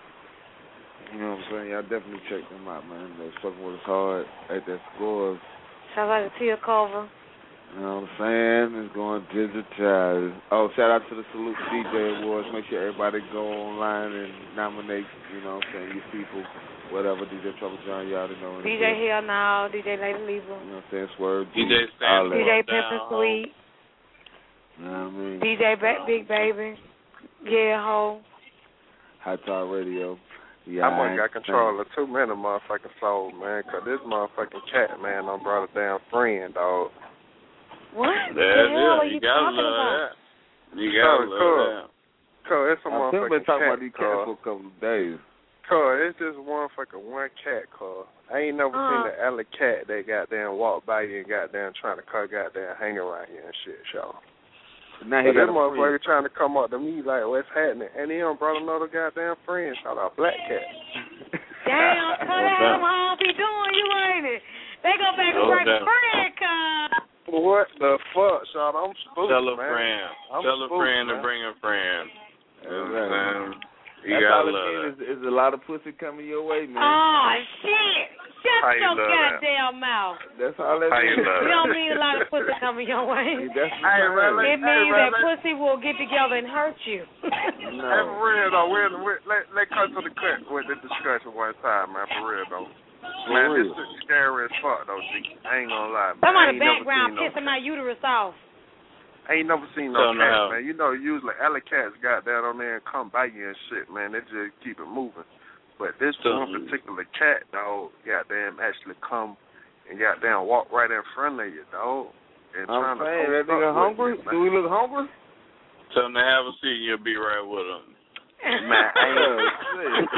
S1: You know what I'm saying? Y'all definitely check them out, man. They're fucking with us hard at that scores.
S5: Shout out to Tia Culver.
S1: You know what I'm saying? It's going digitized. Oh, shout out to the Salute D J Awards. Make sure everybody go online and nominate, you know what I'm saying, your people, whatever. D J Trouble John, y'all already know.
S5: D J Hell Now, D J Lady Libra.
S1: You know what I'm saying? Swerve.
S10: D J
S1: all
S10: Stand
S1: that.
S5: D J Pimpin' Sweet.
S1: You know what I mean?
S5: D J ba- Big Baby. Yeah, ho.
S1: Hot Talk Radio. Yeah,
S11: I must
S1: ain't
S11: got control of too many motherfucking souls, man, 'cause this motherfucking cat, man, done brought a damn friend, dog.
S5: What
S10: Yeah,
S5: the hell
S10: yeah,
S5: are
S10: you
S5: you
S10: gotta
S5: talking
S10: love
S5: about?
S10: that. You gotta
S11: Cuz,
S10: love
S11: cuz,
S10: that.
S11: Cuz, it's a
S1: I've been
S11: motherfucking
S1: talking
S11: cat,
S1: about these cats for
S11: cuz.
S1: a couple of days.
S11: Cuz, it's just one fucking one cat, cuz. I ain't never
S5: Uh-huh.
S11: seen the alley cat that goddamn walk by you and goddamn trying to cut goddamn hang around you and shit, y'all.
S1: Now he
S11: But
S1: got
S11: that
S1: a
S11: motherfucker
S1: friend.
S11: trying to come up to me like, what's happening? And he done brought another goddamn friend, shout out Black Cat.
S5: Damn, cut out how be doing you, ain't it? They go back and
S10: No
S5: break a
S10: doubt.
S5: friend, cuz.
S11: What the fuck, shout out? I'm spooked,
S10: Tell a
S11: man.
S10: friend.
S11: I'm
S10: Tell a
S11: spooked,
S10: friend
S11: man.
S10: to bring a friend. You know what I'm saying? You
S1: That's
S10: gotta
S1: all it
S10: love
S1: means
S10: that.
S1: is, is a lot of pussy coming your way, man.
S5: Oh, shit. Shut
S11: How you
S5: your
S11: love that?
S5: goddamn mouth.
S1: That's all that
S11: How you
S1: means.
S11: love
S5: You
S11: that?
S5: don't mean a lot of pussy coming your way.
S1: That's the
S11: Hey,
S1: time.
S11: man, let-
S5: It means
S11: Hey,
S5: that
S11: man,
S5: pussy will get together and hurt you.
S11: Hey,
S1: No.
S11: for real though, we're, we're, let let cut to the cut with the discussion one time, man. For real though, man,
S1: real.
S11: this shit scary as fuck though. G. I ain't gonna lie, man.
S5: Some
S11: I
S5: on
S11: ain't
S5: the
S11: never
S5: background
S11: seen no
S5: pissing my uterus off.
S11: I ain't never seen no
S10: Don't know
S11: cats,
S10: how.
S11: man. You know, usually alley cats got down on there and come by you and shit, man. They just keep it moving. But this
S10: So-
S11: one particular cat, dog, goddamn, actually come and goddamn walk right in front of you, dog. And
S1: I'm
S11: trying
S1: saying,
S11: to
S1: that nigga hungry?
S11: You,
S1: Do we look hungry?
S10: Tell him to have a seat and you'll be right with him.
S11: Man, I ain't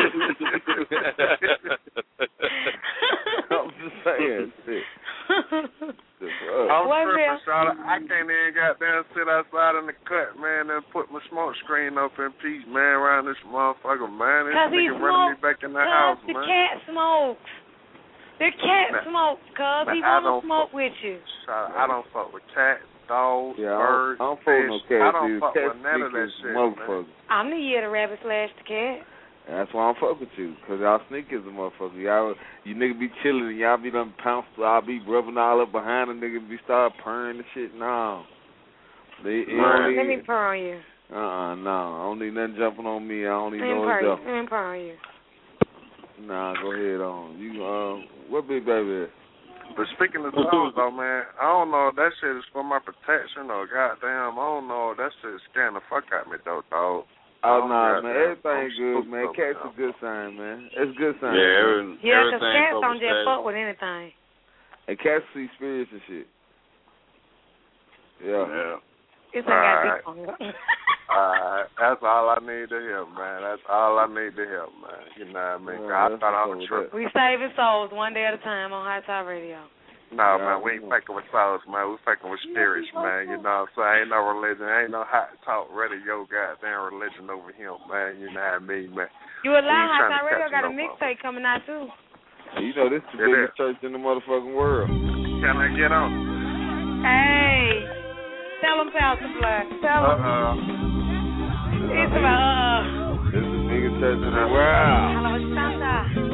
S1: I'm just saying, shit.
S11: I'm tripping, Charlotte. I can't even goddamn sit outside in the cut, man, and put my smoke screen up in peace, man, around this motherfucker, man. This nigga running me back in the house,
S5: the
S11: man.
S5: The cat smokes. The cat
S11: man,
S5: smokes, cuz. He
S11: man,
S5: want to smoke
S11: fuck,
S5: with you.
S11: Charlotte, I don't fuck with cats, dogs,
S1: yeah,
S11: birds,
S1: I don't, I don't
S11: fish.
S1: fuck no cats.
S11: I don't fuck
S1: cats
S11: with none of that shit, man.
S5: I'm the year the rabbit slash the cat.
S1: That's why I'm fuck with you, because y'all sneaky as a motherfucker. Y'all, you niggas be chilling and y'all be done pounced. I'll be rubbing all up behind the nigga be start purring and shit. No. They,
S5: Right. Let me purr on you.
S1: Uh-uh, no. I don't need nothing jumping on me. I don't need
S5: Let me
S1: no
S5: purr you.
S1: jumping.
S5: Let me purr on you.
S1: Nah, go ahead on. You, um, what big baby is?
S11: But speaking of dogs, though, man, I don't know if that shit is for my protection or goddamn, I don't know if that shit is scaring the fuck out of me, though, dog.
S1: Oh, no, nah, man, everything
S11: I'm
S1: good, man. Cats a good sign, man. It's a good sign.
S10: Yeah, every,
S5: yeah, because cats don't just fuck with anything.
S1: And cats see spirits and shit. Yeah.
S10: Yeah.
S5: It's ain't got dick on you.
S11: Alright, that's all I need to hear, man. That's all I need to hear, man. You know what I mean?
S1: Yeah,
S11: I thought I was tripping.
S5: We saving souls one day at a time on High Top Radio.
S11: No, yeah, man, we ain't fucking with souls, man. We fucking with spirits, man. You know what I'm saying? Ain't no religion. Ain't no Hot Talk Radio goddamn religion over here, man. You know what I mean, man?
S5: You a lie. High Top Radio got a mixtape coming out, too.
S1: You know, this is the biggest church in the motherfucking world.
S11: Can I get on?
S5: Hey. Tell them, Pastor Black. Tell them.
S11: Uh-uh.
S5: It's about, uh.
S1: This is the biggest church in the world.
S5: Hello, Shanda.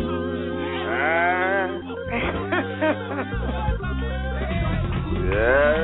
S1: Ah. Yeah.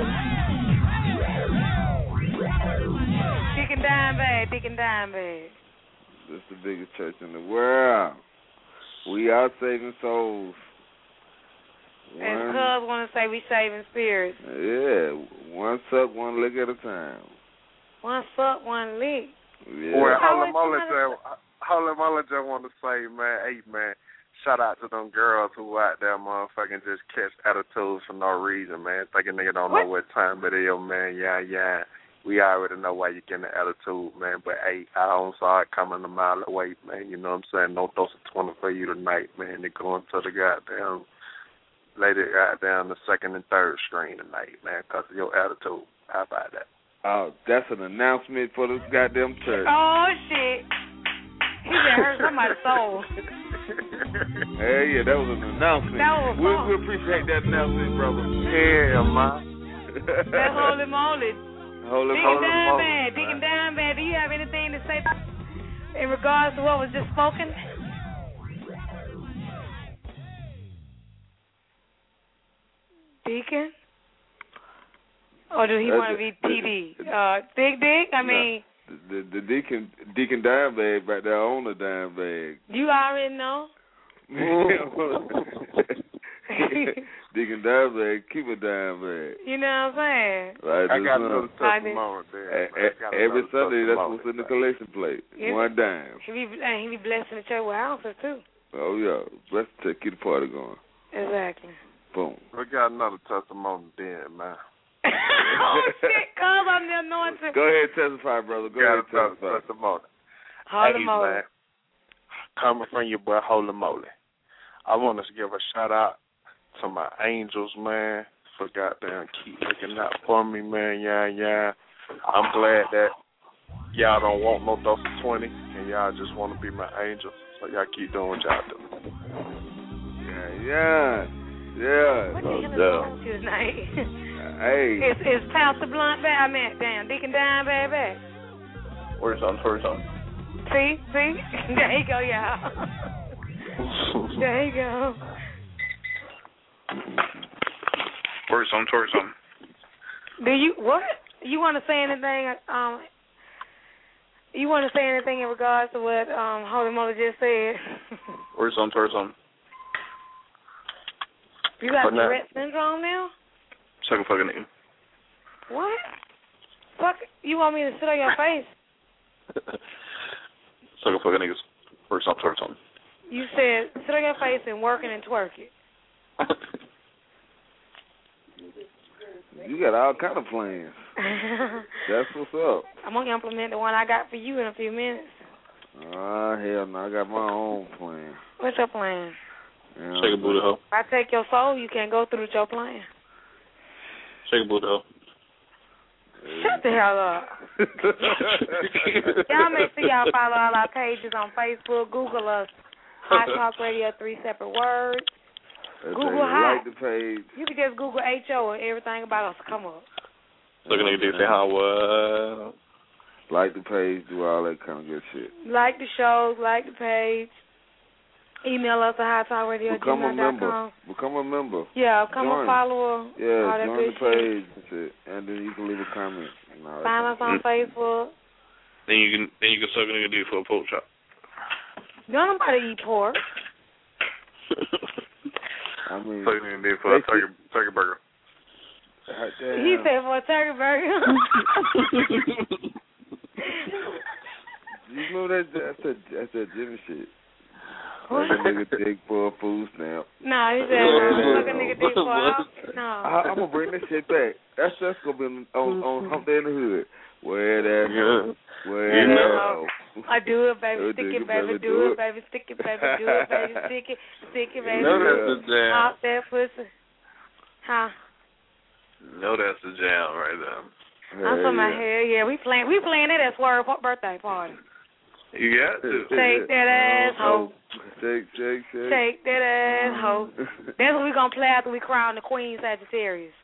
S5: Dick and Dime Bag, Dick and Dime Bag.
S1: This is the biggest church in the world. We are saving souls.
S5: And Cubs want to say we saving spirits.
S1: Yeah, one suck, one lick at a time.
S5: One suck, one lick.
S11: Yeah. Well, Holy Moly, Holy Moly just want to say, man, hey, man, shout out to them girls who out there motherfucking just catch attitudes for no reason, man. Thinking nigga don't what? know what time it is, man. Yeah, yeah. We already know why you getting the attitude, man. But, hey, I don't saw it coming a mile away, man. You know what I'm saying? No dose of twenty for you tonight, man. They're going to the goddamn lady goddamn the second and third screen tonight, man, because of your attitude. How about that?
S1: Oh, that's an announcement for this goddamn church.
S5: Oh, shit. He just hurt somebody's soul.
S1: Hey, yeah, that was an announcement.
S5: That was
S1: we, we appreciate that announcement, brother.
S11: Yeah, man.
S5: That's holy moly.
S1: Holy
S5: Dick
S1: moly.
S5: and Dime Bag, Dick and Dime Bag, do you have anything to say in regards to what was just spoken? Deacon? Or do he want to be T D? Uh, Big Dick? I mean...
S1: The, the, the Deacon Deacon Dime Bag back there on the dime bag.
S5: You already know.
S1: Deacon Dime Bag, keep a dime bag.
S5: You know what I'm saying?
S1: Right,
S11: I got another testimony there.
S1: Every Sunday, that's what's in the collection plate. Yeah. One dime.
S5: He be, and he be blessing the church with ounces, too.
S1: Oh, yeah. Bless the keep the party going.
S5: Exactly.
S1: Boom.
S11: We got another testimony there, man.
S5: Oh, shit, cuz I'm the anointed.
S1: Go ahead, testify, brother. Go
S11: got
S1: ahead, testify.
S11: Testimony.
S5: Holy
S11: hey,
S5: moly.
S11: Man, coming from your boy, Holy Moly. I want us to give a shout out to my angels, man, for goddamn keep looking out for me, man. Yeah, yeah. I'm glad that y'all don't want no dose of twenty, and y'all just want to be my angels. So y'all keep doing what y'all do.
S1: Yeah, yeah. Yeah.
S5: What the hell is wrong with you tonight?
S1: Hey.
S5: Is, is Pastor Blunt back? I mean, damn, Deacon Dime back back?
S10: Where's on, where's on?
S5: See, see? There you go, y'all. There you go.
S10: Where's on, where's on?
S5: Do you, what? You want to say anything, um, you want to say anything in regards to what um, Holy Moly just said?
S10: Where's on, where's on?
S5: You got Tourette syndrome now?
S10: Second fucking nigga.
S5: What? Fuck, you want me to sit on your face?
S10: Second fucking niggas. Where's on, where's on?
S5: You said sit on your face and work it and twerk it.
S1: You got all kind of plans. That's what's up.
S5: I'm going to implement the one I got for you in a few minutes.
S1: Ah, uh, hell no. I got my own plan.
S5: What's your plan?
S1: Yeah,
S12: Shake a booty hoe.
S5: If I take your soul, you can't go through with your plan.
S12: Shake a booty hoe.
S5: Shut the hell up. Y'all make sure y'all follow all our pages on Facebook. Google us. Hot Talk Radio, three separate words.
S1: That's
S5: Google
S1: like
S5: Hot.
S1: the page.
S5: You can just Google H O and everything about us come up.
S12: Look at nigga say how what?
S1: Like the page, do all that kind of good shit.
S5: Like the shows, like the page. Email us at hot talk radio at
S1: Become a
S5: gmail dot
S1: member.
S5: com.
S1: Become a member.
S5: Yeah, become
S1: join.
S5: a follower.
S1: Yeah,
S5: all that
S1: join
S5: good
S1: the page
S5: shit.
S1: and shit, and then you can leave a comment. And all that
S5: Find
S1: kind
S5: us on Facebook.
S12: Then you can then you can suck a nigga dick for a pork chop.
S5: Don't nobody eat pork.
S1: I mean,
S12: suck a nigga dick for a turkey turkey burger.
S5: He said for a turkey burger.
S1: You know that that's a that's a Jimmy shit. Suck a nigga dick for a food stamp.
S5: No, he said suck a nigga dick for a no.
S1: I, I'm gonna bring this shit back. That's just gonna be on on Hump Day in the Hood. Where that hoe? Where
S12: you
S1: that
S12: know.
S1: hoe?
S5: I do it, baby,
S1: Do
S5: stick
S1: it,
S5: it, baby,
S1: baby,
S5: do
S1: do
S5: it,
S1: it.
S5: baby, stick it, baby, do it, baby, stick it, stick it, baby.
S12: You know that's the jam.
S5: Pop that pussy. Huh?
S12: You know that's the jam right there.
S5: I'm from my hair, yeah. We playing, we playing it at Swerve birthday party.
S12: You got to.
S5: Shake that ass hoe.
S1: Shake, shake, shake.
S5: Shake that ass hoe. That's what we gonna play after we crown the Queen Sagittarius.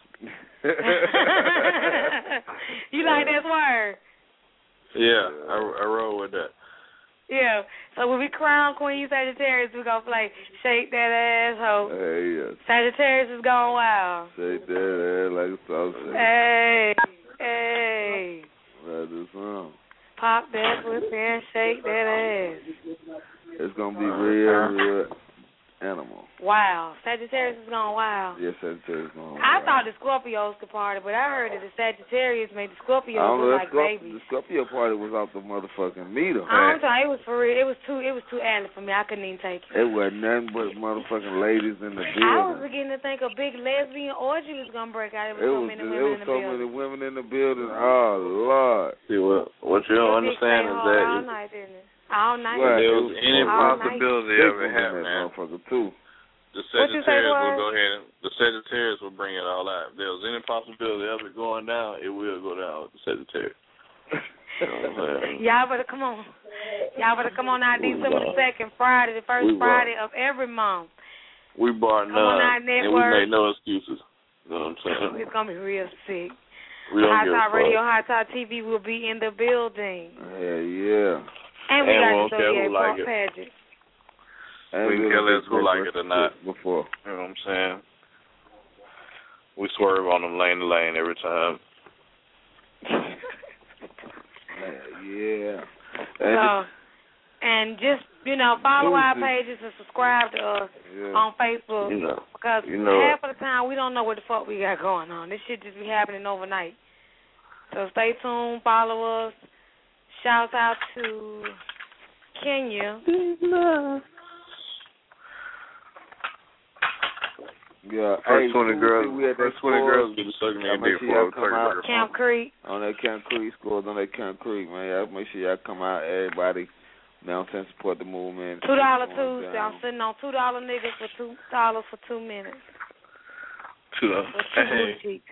S5: You like that Swerve?
S12: Yeah, I, I roll with that.
S5: Yeah. So when we crown Queen Sagittarius, we gonna play Shake That Ass Hoe.
S1: Hey, yeah.
S5: Sagittarius is going wild.
S1: Shake that ass like a sausage.
S5: Hey, hey.
S1: That's the song.
S5: Pop that pussy and shake that ass.
S1: It's gonna be real, real animal.
S5: Wow. Sagittarius is going wild.
S1: Yes, Sagittarius is going
S5: I
S1: wild.
S5: thought the Scorpios could party, but I heard that the Sagittarius made the Scorpios
S1: I don't know,
S5: look
S1: that
S5: like
S1: Scorp-
S5: babies.
S1: The Scorpio party was off the motherfucking meter.
S5: I'm sorry, it was for real. It was too. It was too early for me. I couldn't even take it.
S1: It wasn't nothing but motherfucking ladies in the
S5: I was
S1: building.
S5: beginning to think a big lesbian orgy was gonna break out. It was
S1: It
S5: so
S1: was,
S5: many
S1: it
S5: women
S1: was
S5: in the
S1: so
S5: building.
S1: many women in the building. Oh Lord!
S12: See what what you don't
S5: Big
S12: understand
S5: stay
S12: is
S5: hard
S12: that
S5: all
S12: if
S5: night, didn't it? All night.
S1: Right.
S12: there was any
S5: All night.
S12: possibility
S1: Big
S12: of it
S1: women in that
S12: happening,
S1: motherfucker too.
S12: the
S5: What you say,
S12: Sagittarius will
S5: Dwayne?
S12: go ahead and the Sagittarius will bring it all out. If there was any possibility of it going down, it will go down with the Sagittarius. You know what I'm saying?
S5: Y'all better come on. Y'all better come on out December the second, Friday, the first
S12: We will.
S5: Friday of every month.
S12: We bar
S5: Come on
S12: none,
S5: our
S12: and we
S5: network.
S12: make no excuses. You know what I'm saying?
S5: It's gonna be real sick.
S12: We don't
S5: Hot
S12: give a
S5: Talk
S12: fuck.
S5: Radio, Hot Talk T V will be in the building.
S1: Yeah, yeah.
S5: And we
S12: And
S5: got
S12: won't
S5: the
S12: care who
S5: Zodiac
S12: like
S5: Park
S12: it.
S5: pageant.
S1: And
S12: We can
S1: we'll
S12: care
S1: get
S12: less who like it or not.
S1: Before.
S12: You know what I'm saying? We swerve on them lane to lane every time.
S1: Yeah.
S5: So, and just, you know, follow our
S1: Tuesday.
S5: pages and subscribe to us
S1: Yeah.
S5: on Facebook.
S12: You know.
S5: Because
S12: You know
S5: half of the time we don't know what the fuck we got going on. This shit just be happening overnight. So stay tuned, follow us. Shouts out to Kenya.
S1: Yeah.
S12: First
S1: hey,
S12: twenty
S1: we-
S12: girls,
S1: we at that
S12: first twenty
S1: score.
S12: girls get a sucking
S1: Y'all
S12: nigga
S1: make
S12: dick
S1: sure
S12: for
S1: y'all
S12: a
S1: come
S12: turkey
S1: out.
S12: burger.
S5: Camp Creek.
S1: On that Camp Creek scores on that Camp Creek, man. Y'all make sure y'all come out, everybody. Now I'm saying support the movement.
S5: Two dollar
S1: It's going
S5: Tuesday.
S1: down.
S5: I'm sitting on two dollar niggas for two dollars for two minutes.
S12: Two dollars.
S5: For two
S12: Hey.
S5: booty cheeks.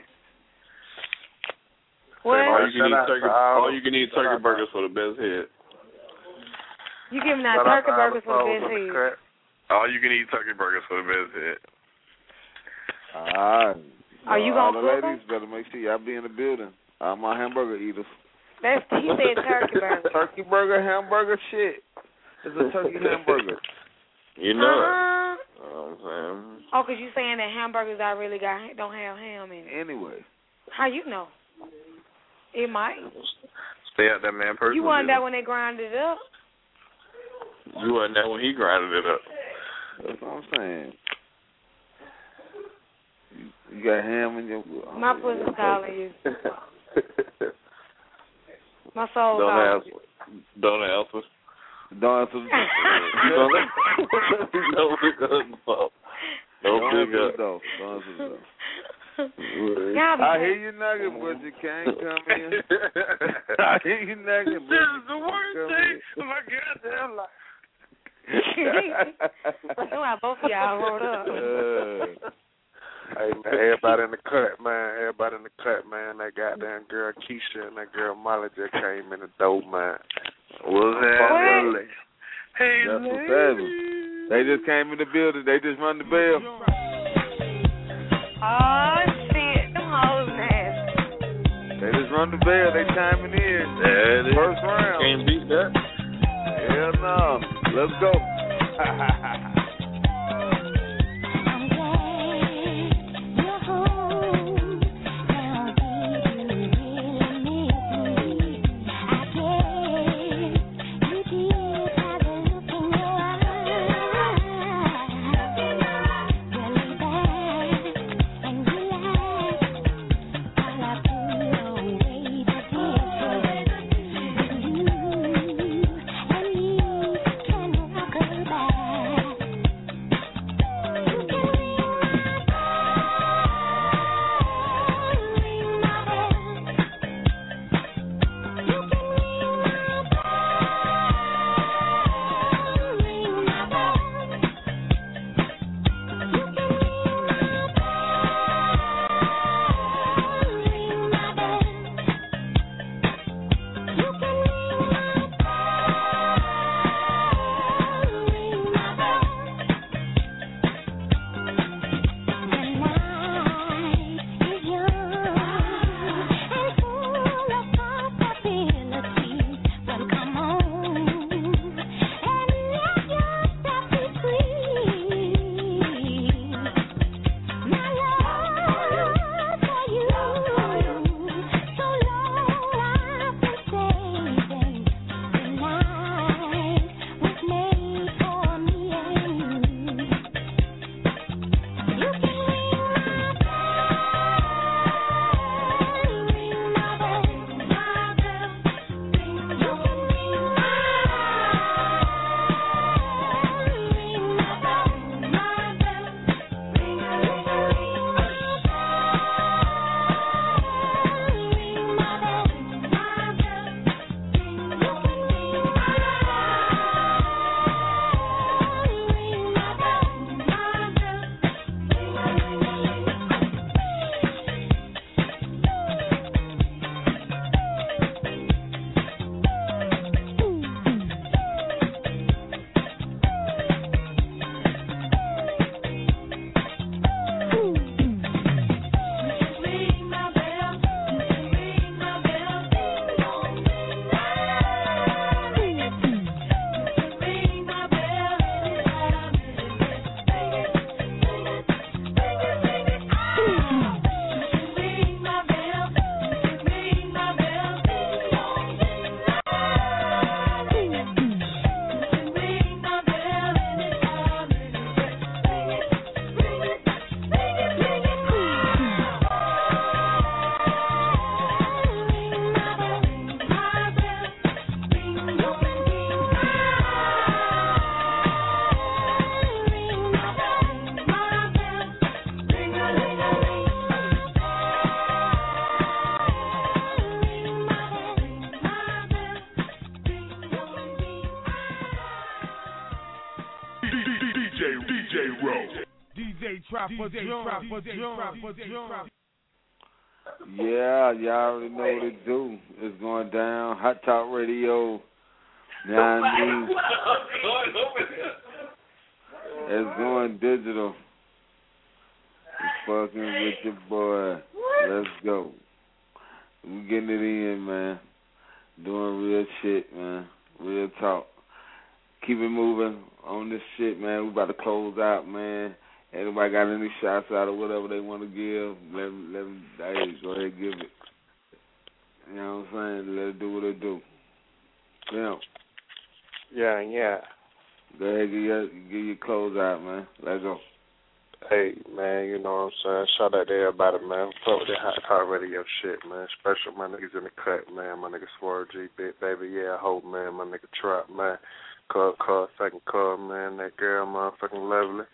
S12: All
S5: What?
S12: you can eat turkey. All you can eat turkey burgers for the best head.
S5: You giving out
S11: Shout out
S5: turkey
S11: to all
S5: burgers
S11: the
S5: for the
S11: folks
S5: best
S11: on the
S5: head.
S11: crack.
S12: All you can eat turkey burgers for the best head.
S1: All right.
S5: Are you
S1: all
S5: gonna
S1: the
S5: cook 'em?
S1: ladies better make sure y'all be in the building. All my hamburger eaters.
S5: That's he said turkey burger.
S1: Turkey burger, hamburger, shit. It's a turkey hamburger.
S12: You know it.
S5: Uh-huh.
S12: You know what I'm saying?
S5: Oh, cause you saying that hamburgers I really got don't have ham in it.
S1: Anyway.
S5: How you know? It might.
S12: Stay out that man person.
S5: You wasn't there when they grinded it up.
S12: You wasn't there when he grinded it up.
S1: That's what I'm saying. You, you got ham in your... Oh,
S5: My pussy's calling you. My soul
S12: Don't
S5: calling
S12: answer.
S5: you.
S12: Don't answer.
S1: Don't answer the
S12: Don't Don't pick up the phone. Don't
S1: Don't
S12: pick
S1: answer
S12: up.
S1: the door. Don't answer the door. I hear you knocking, but you can't come in. I hear you knocking, but
S11: This is the worst thing of my goddamn life.
S5: Why both of y'all rolled up?
S11: Uh, hey man, everybody in the cut, man. Everybody in the cut, man. That goddamn girl Keisha and that girl Molly just came in the door, man.
S1: What's that?
S11: Hey,
S1: that's what's happening. They just came in the building. They just run the bell.
S5: Oh shit, them hoes nasty.
S1: They just run the bell. They timing in.
S12: Yeah, it is.
S1: First round.
S12: Can't beat that.
S1: Hell no. Let's go.
S7: Trapper John.
S1: Yeah, y'all already know what it do. It's going down. Hot Talk Radio. nine It's going digital. It's fucking with your boy. Let's go. We getting it in, man. Doing real shit, man. Real talk. Keep it moving on this shit, man. We about to close out, man. Anybody got any shots out or whatever they want to give, let them, let them, hey, go ahead and give it. You know what I'm saying? Let it do what it do. Yeah.
S11: Yeah, yeah.
S1: Go ahead and give your, give your close out, man. Let's go.
S11: Hey, man, you know what I'm saying? Shout out to everybody, man. Fuck with that Hot Talk Radio shit, man. Special my niggas in the cut, man. My nigga Swerve G, Big Baby, yeah, I hope, man. My nigga Trap, man. Cub, Cub, second Cub, man. That girl, motherfucking lovely.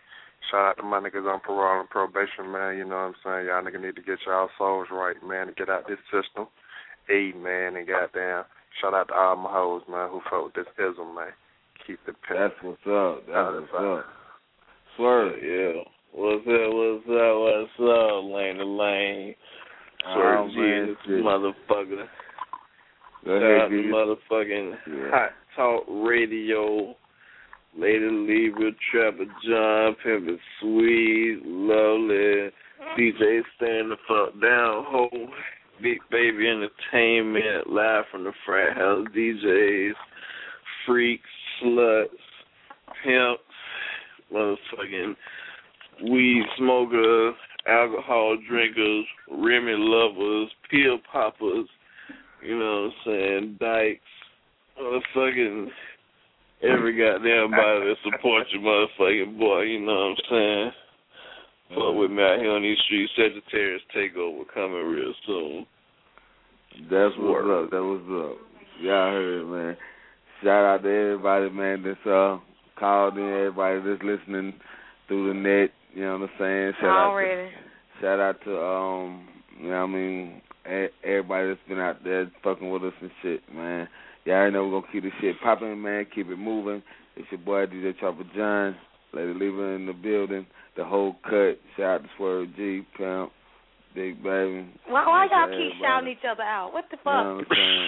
S11: Shout out to my niggas on parole and probation, man. You know what I'm saying? Y'all niggas need to get y'all souls right, man, to get out this system. Hey, man, and goddamn. Shout out to all my hoes, man, who fuck with this ism, man. Keep the pimp.
S1: That's what's up. That's what's up.
S12: Swerve. Yeah. What's up, what's up, what's up, Lane to Lane. Swerve G in this motherfucker.
S1: Go
S12: Shout
S1: ahead,
S12: out to motherfucking
S1: yeah.
S12: Hot Talk Radio. Lady Libra, Trapper John, Pimpin' Sweet, Lovely, D J Stand the Fuck Down, Ho, Big Baby Entertainment, live from the frat house, D Js, freaks, sluts, pimps, motherfucking weed smokers, alcohol drinkers, Remy lovers, pill poppers, you know what I'm saying, dykes, motherfucking every goddamn body that supports your motherfucking boy, you know what I'm saying? Fuck with me out here on these streets. Sagittarius Takeover coming real soon.
S1: That's what's up. That was up. Y'all heard it, man. Shout out to everybody, man, that's uh, called in, everybody that's listening through the net, you know what I'm saying? Shout
S5: Already.
S1: Out to, shout out to, um, you know what I mean, everybody that's been out there fucking with us and shit, man. Y'all already know we're going to keep this shit popping, man. Keep it moving. It's your boy, D J Chopper John. Lady Lever in the building. The whole cut. Shout out to Swerve G, Pimp, Big Baby.
S5: Why, why y'all
S1: everybody.
S5: keep shouting each other out? What the
S1: You
S5: fuck?
S1: know what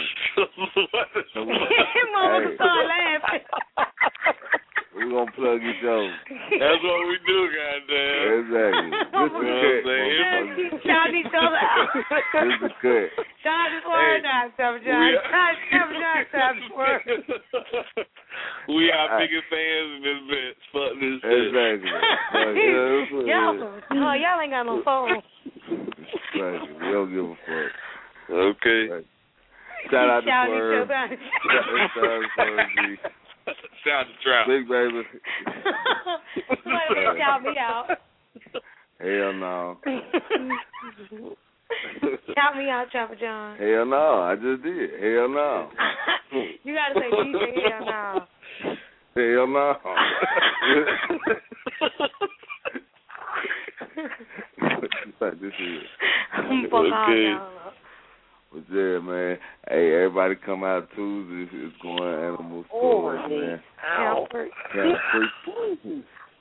S1: I'm saying?
S5: Mama
S1: Hey.
S5: start laughing.
S1: We're going to plug each other.
S12: That's what we do, goddamn.
S1: Exactly. This is the cut.
S5: Keep shouting each other out.
S1: This is the cut.
S5: John is Swerve now, Chopper John.
S12: We-
S5: John, Chopper John, Chopper Swerve.
S12: We our
S1: All right.
S12: biggest fans in this bitch. Fuck this shit.
S1: Exactly. Exactly.
S5: Y'all, oh, y'all ain't got no phone.
S1: Exactly. We don't give a fuck.
S12: Okay.
S1: Right. Shout out to
S5: Shouting
S1: Swerve.
S5: each other out.
S1: Shout out to Swerve G.
S12: Shout out to Trout.
S1: Big Baby.
S5: Somebody shout me out.
S1: Hell no.
S5: Shout me out, Chopper John.
S1: Hell no. I just did. Hell no.
S5: You gotta say D J hell no.
S1: Hell no. Like this is.
S5: Fuck all y'all.
S1: But yeah, man. Hey, everybody come out Tuesday. It's going Animal Stores,
S5: Oh,
S1: man.
S5: Ow.
S1: Camp Freak.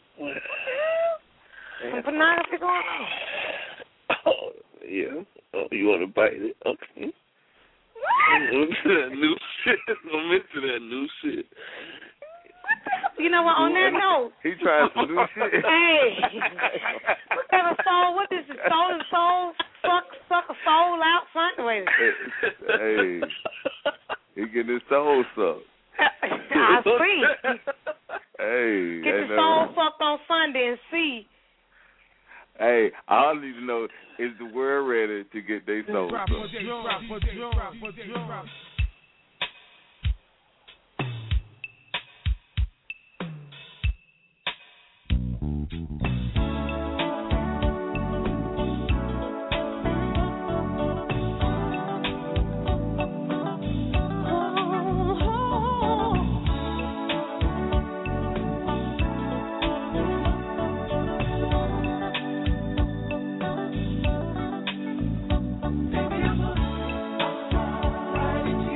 S5: Some pornography going on.
S12: Oh, yeah. Oh, you want to bite it? Okay. I'm into that new shit. I'm into that new shit.
S5: You know what? On that note,
S1: He trying some new shit.
S5: hey, what kind of soul? What is it? Soul and soul? Suck, suck a soul out front. Wait.
S1: Hey, he getting his soul sucked.
S5: I see.
S1: Hey,
S5: Get
S1: ain't
S5: the
S1: nothing-
S5: soul fucked on Sunday and see.
S1: Hey, all I need to know is the world ready to get their soul sucked.
S6: Right into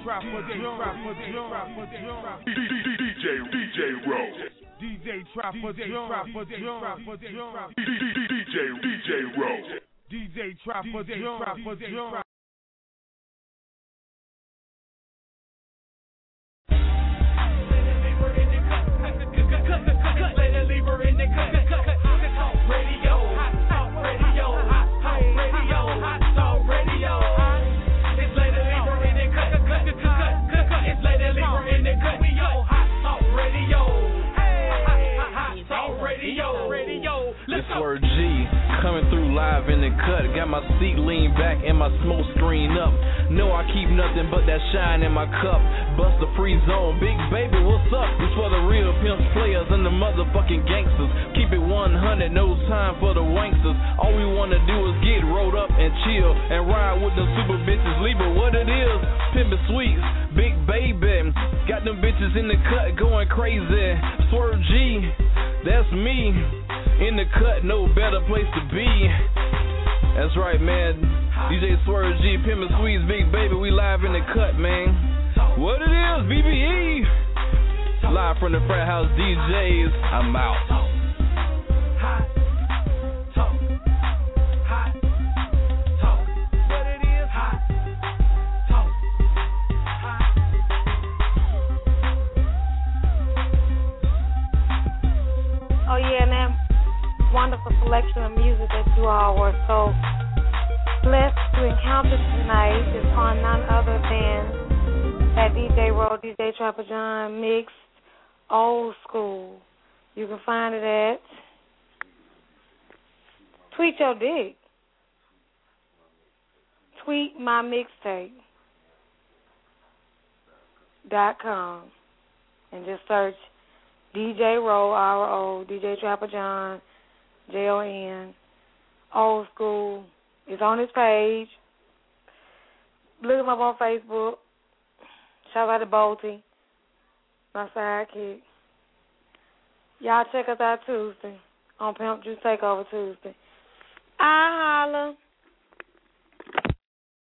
S7: Trapper John,
S2: D J D J Rowe.
S7: D J Trapper John, D
S2: J D J Rowe.
S7: D J Trapper John.
S13: It's Word G, coming through live in the cut. Got my seat leaned back and my smoke screen up. No, I keep nothing but that shine in my cup. Bust the free zone, big baby, what's up? It's for the real pimps, players, and the motherfucking gangsters. Keep it one hundred, no time for the wanksters. All we wanna do is get rolled up and chill and ride with the super bitches. Leave it what it is, pimpin' sweets, big baby. Got them bitches in the cut going crazy. Swerve G, that's me. In the cut, no better place to be. That's right, man. D J Swerve G, Pimpin' Squeeze, Big Baby, we live in the cut, man. What it is, B B E. Live from the Frat House D Js. I'm out.
S5: Oh yeah, and that wonderful selection of music that you all were so blessed to encounter tonight is on none other than that D J Rowe, D J Trapper John mixed old school. You can find it at Tweet Your Dick. Tweet My Mixtape dot com and just search D J Rowe, R O, D J Trapper John, J O N, old school. It's on his page. Look him up on Facebook. Shout out to Bolty, my sidekick. Y'all check us out Tuesday on Pimp Juice Takeover Tuesday. I holla.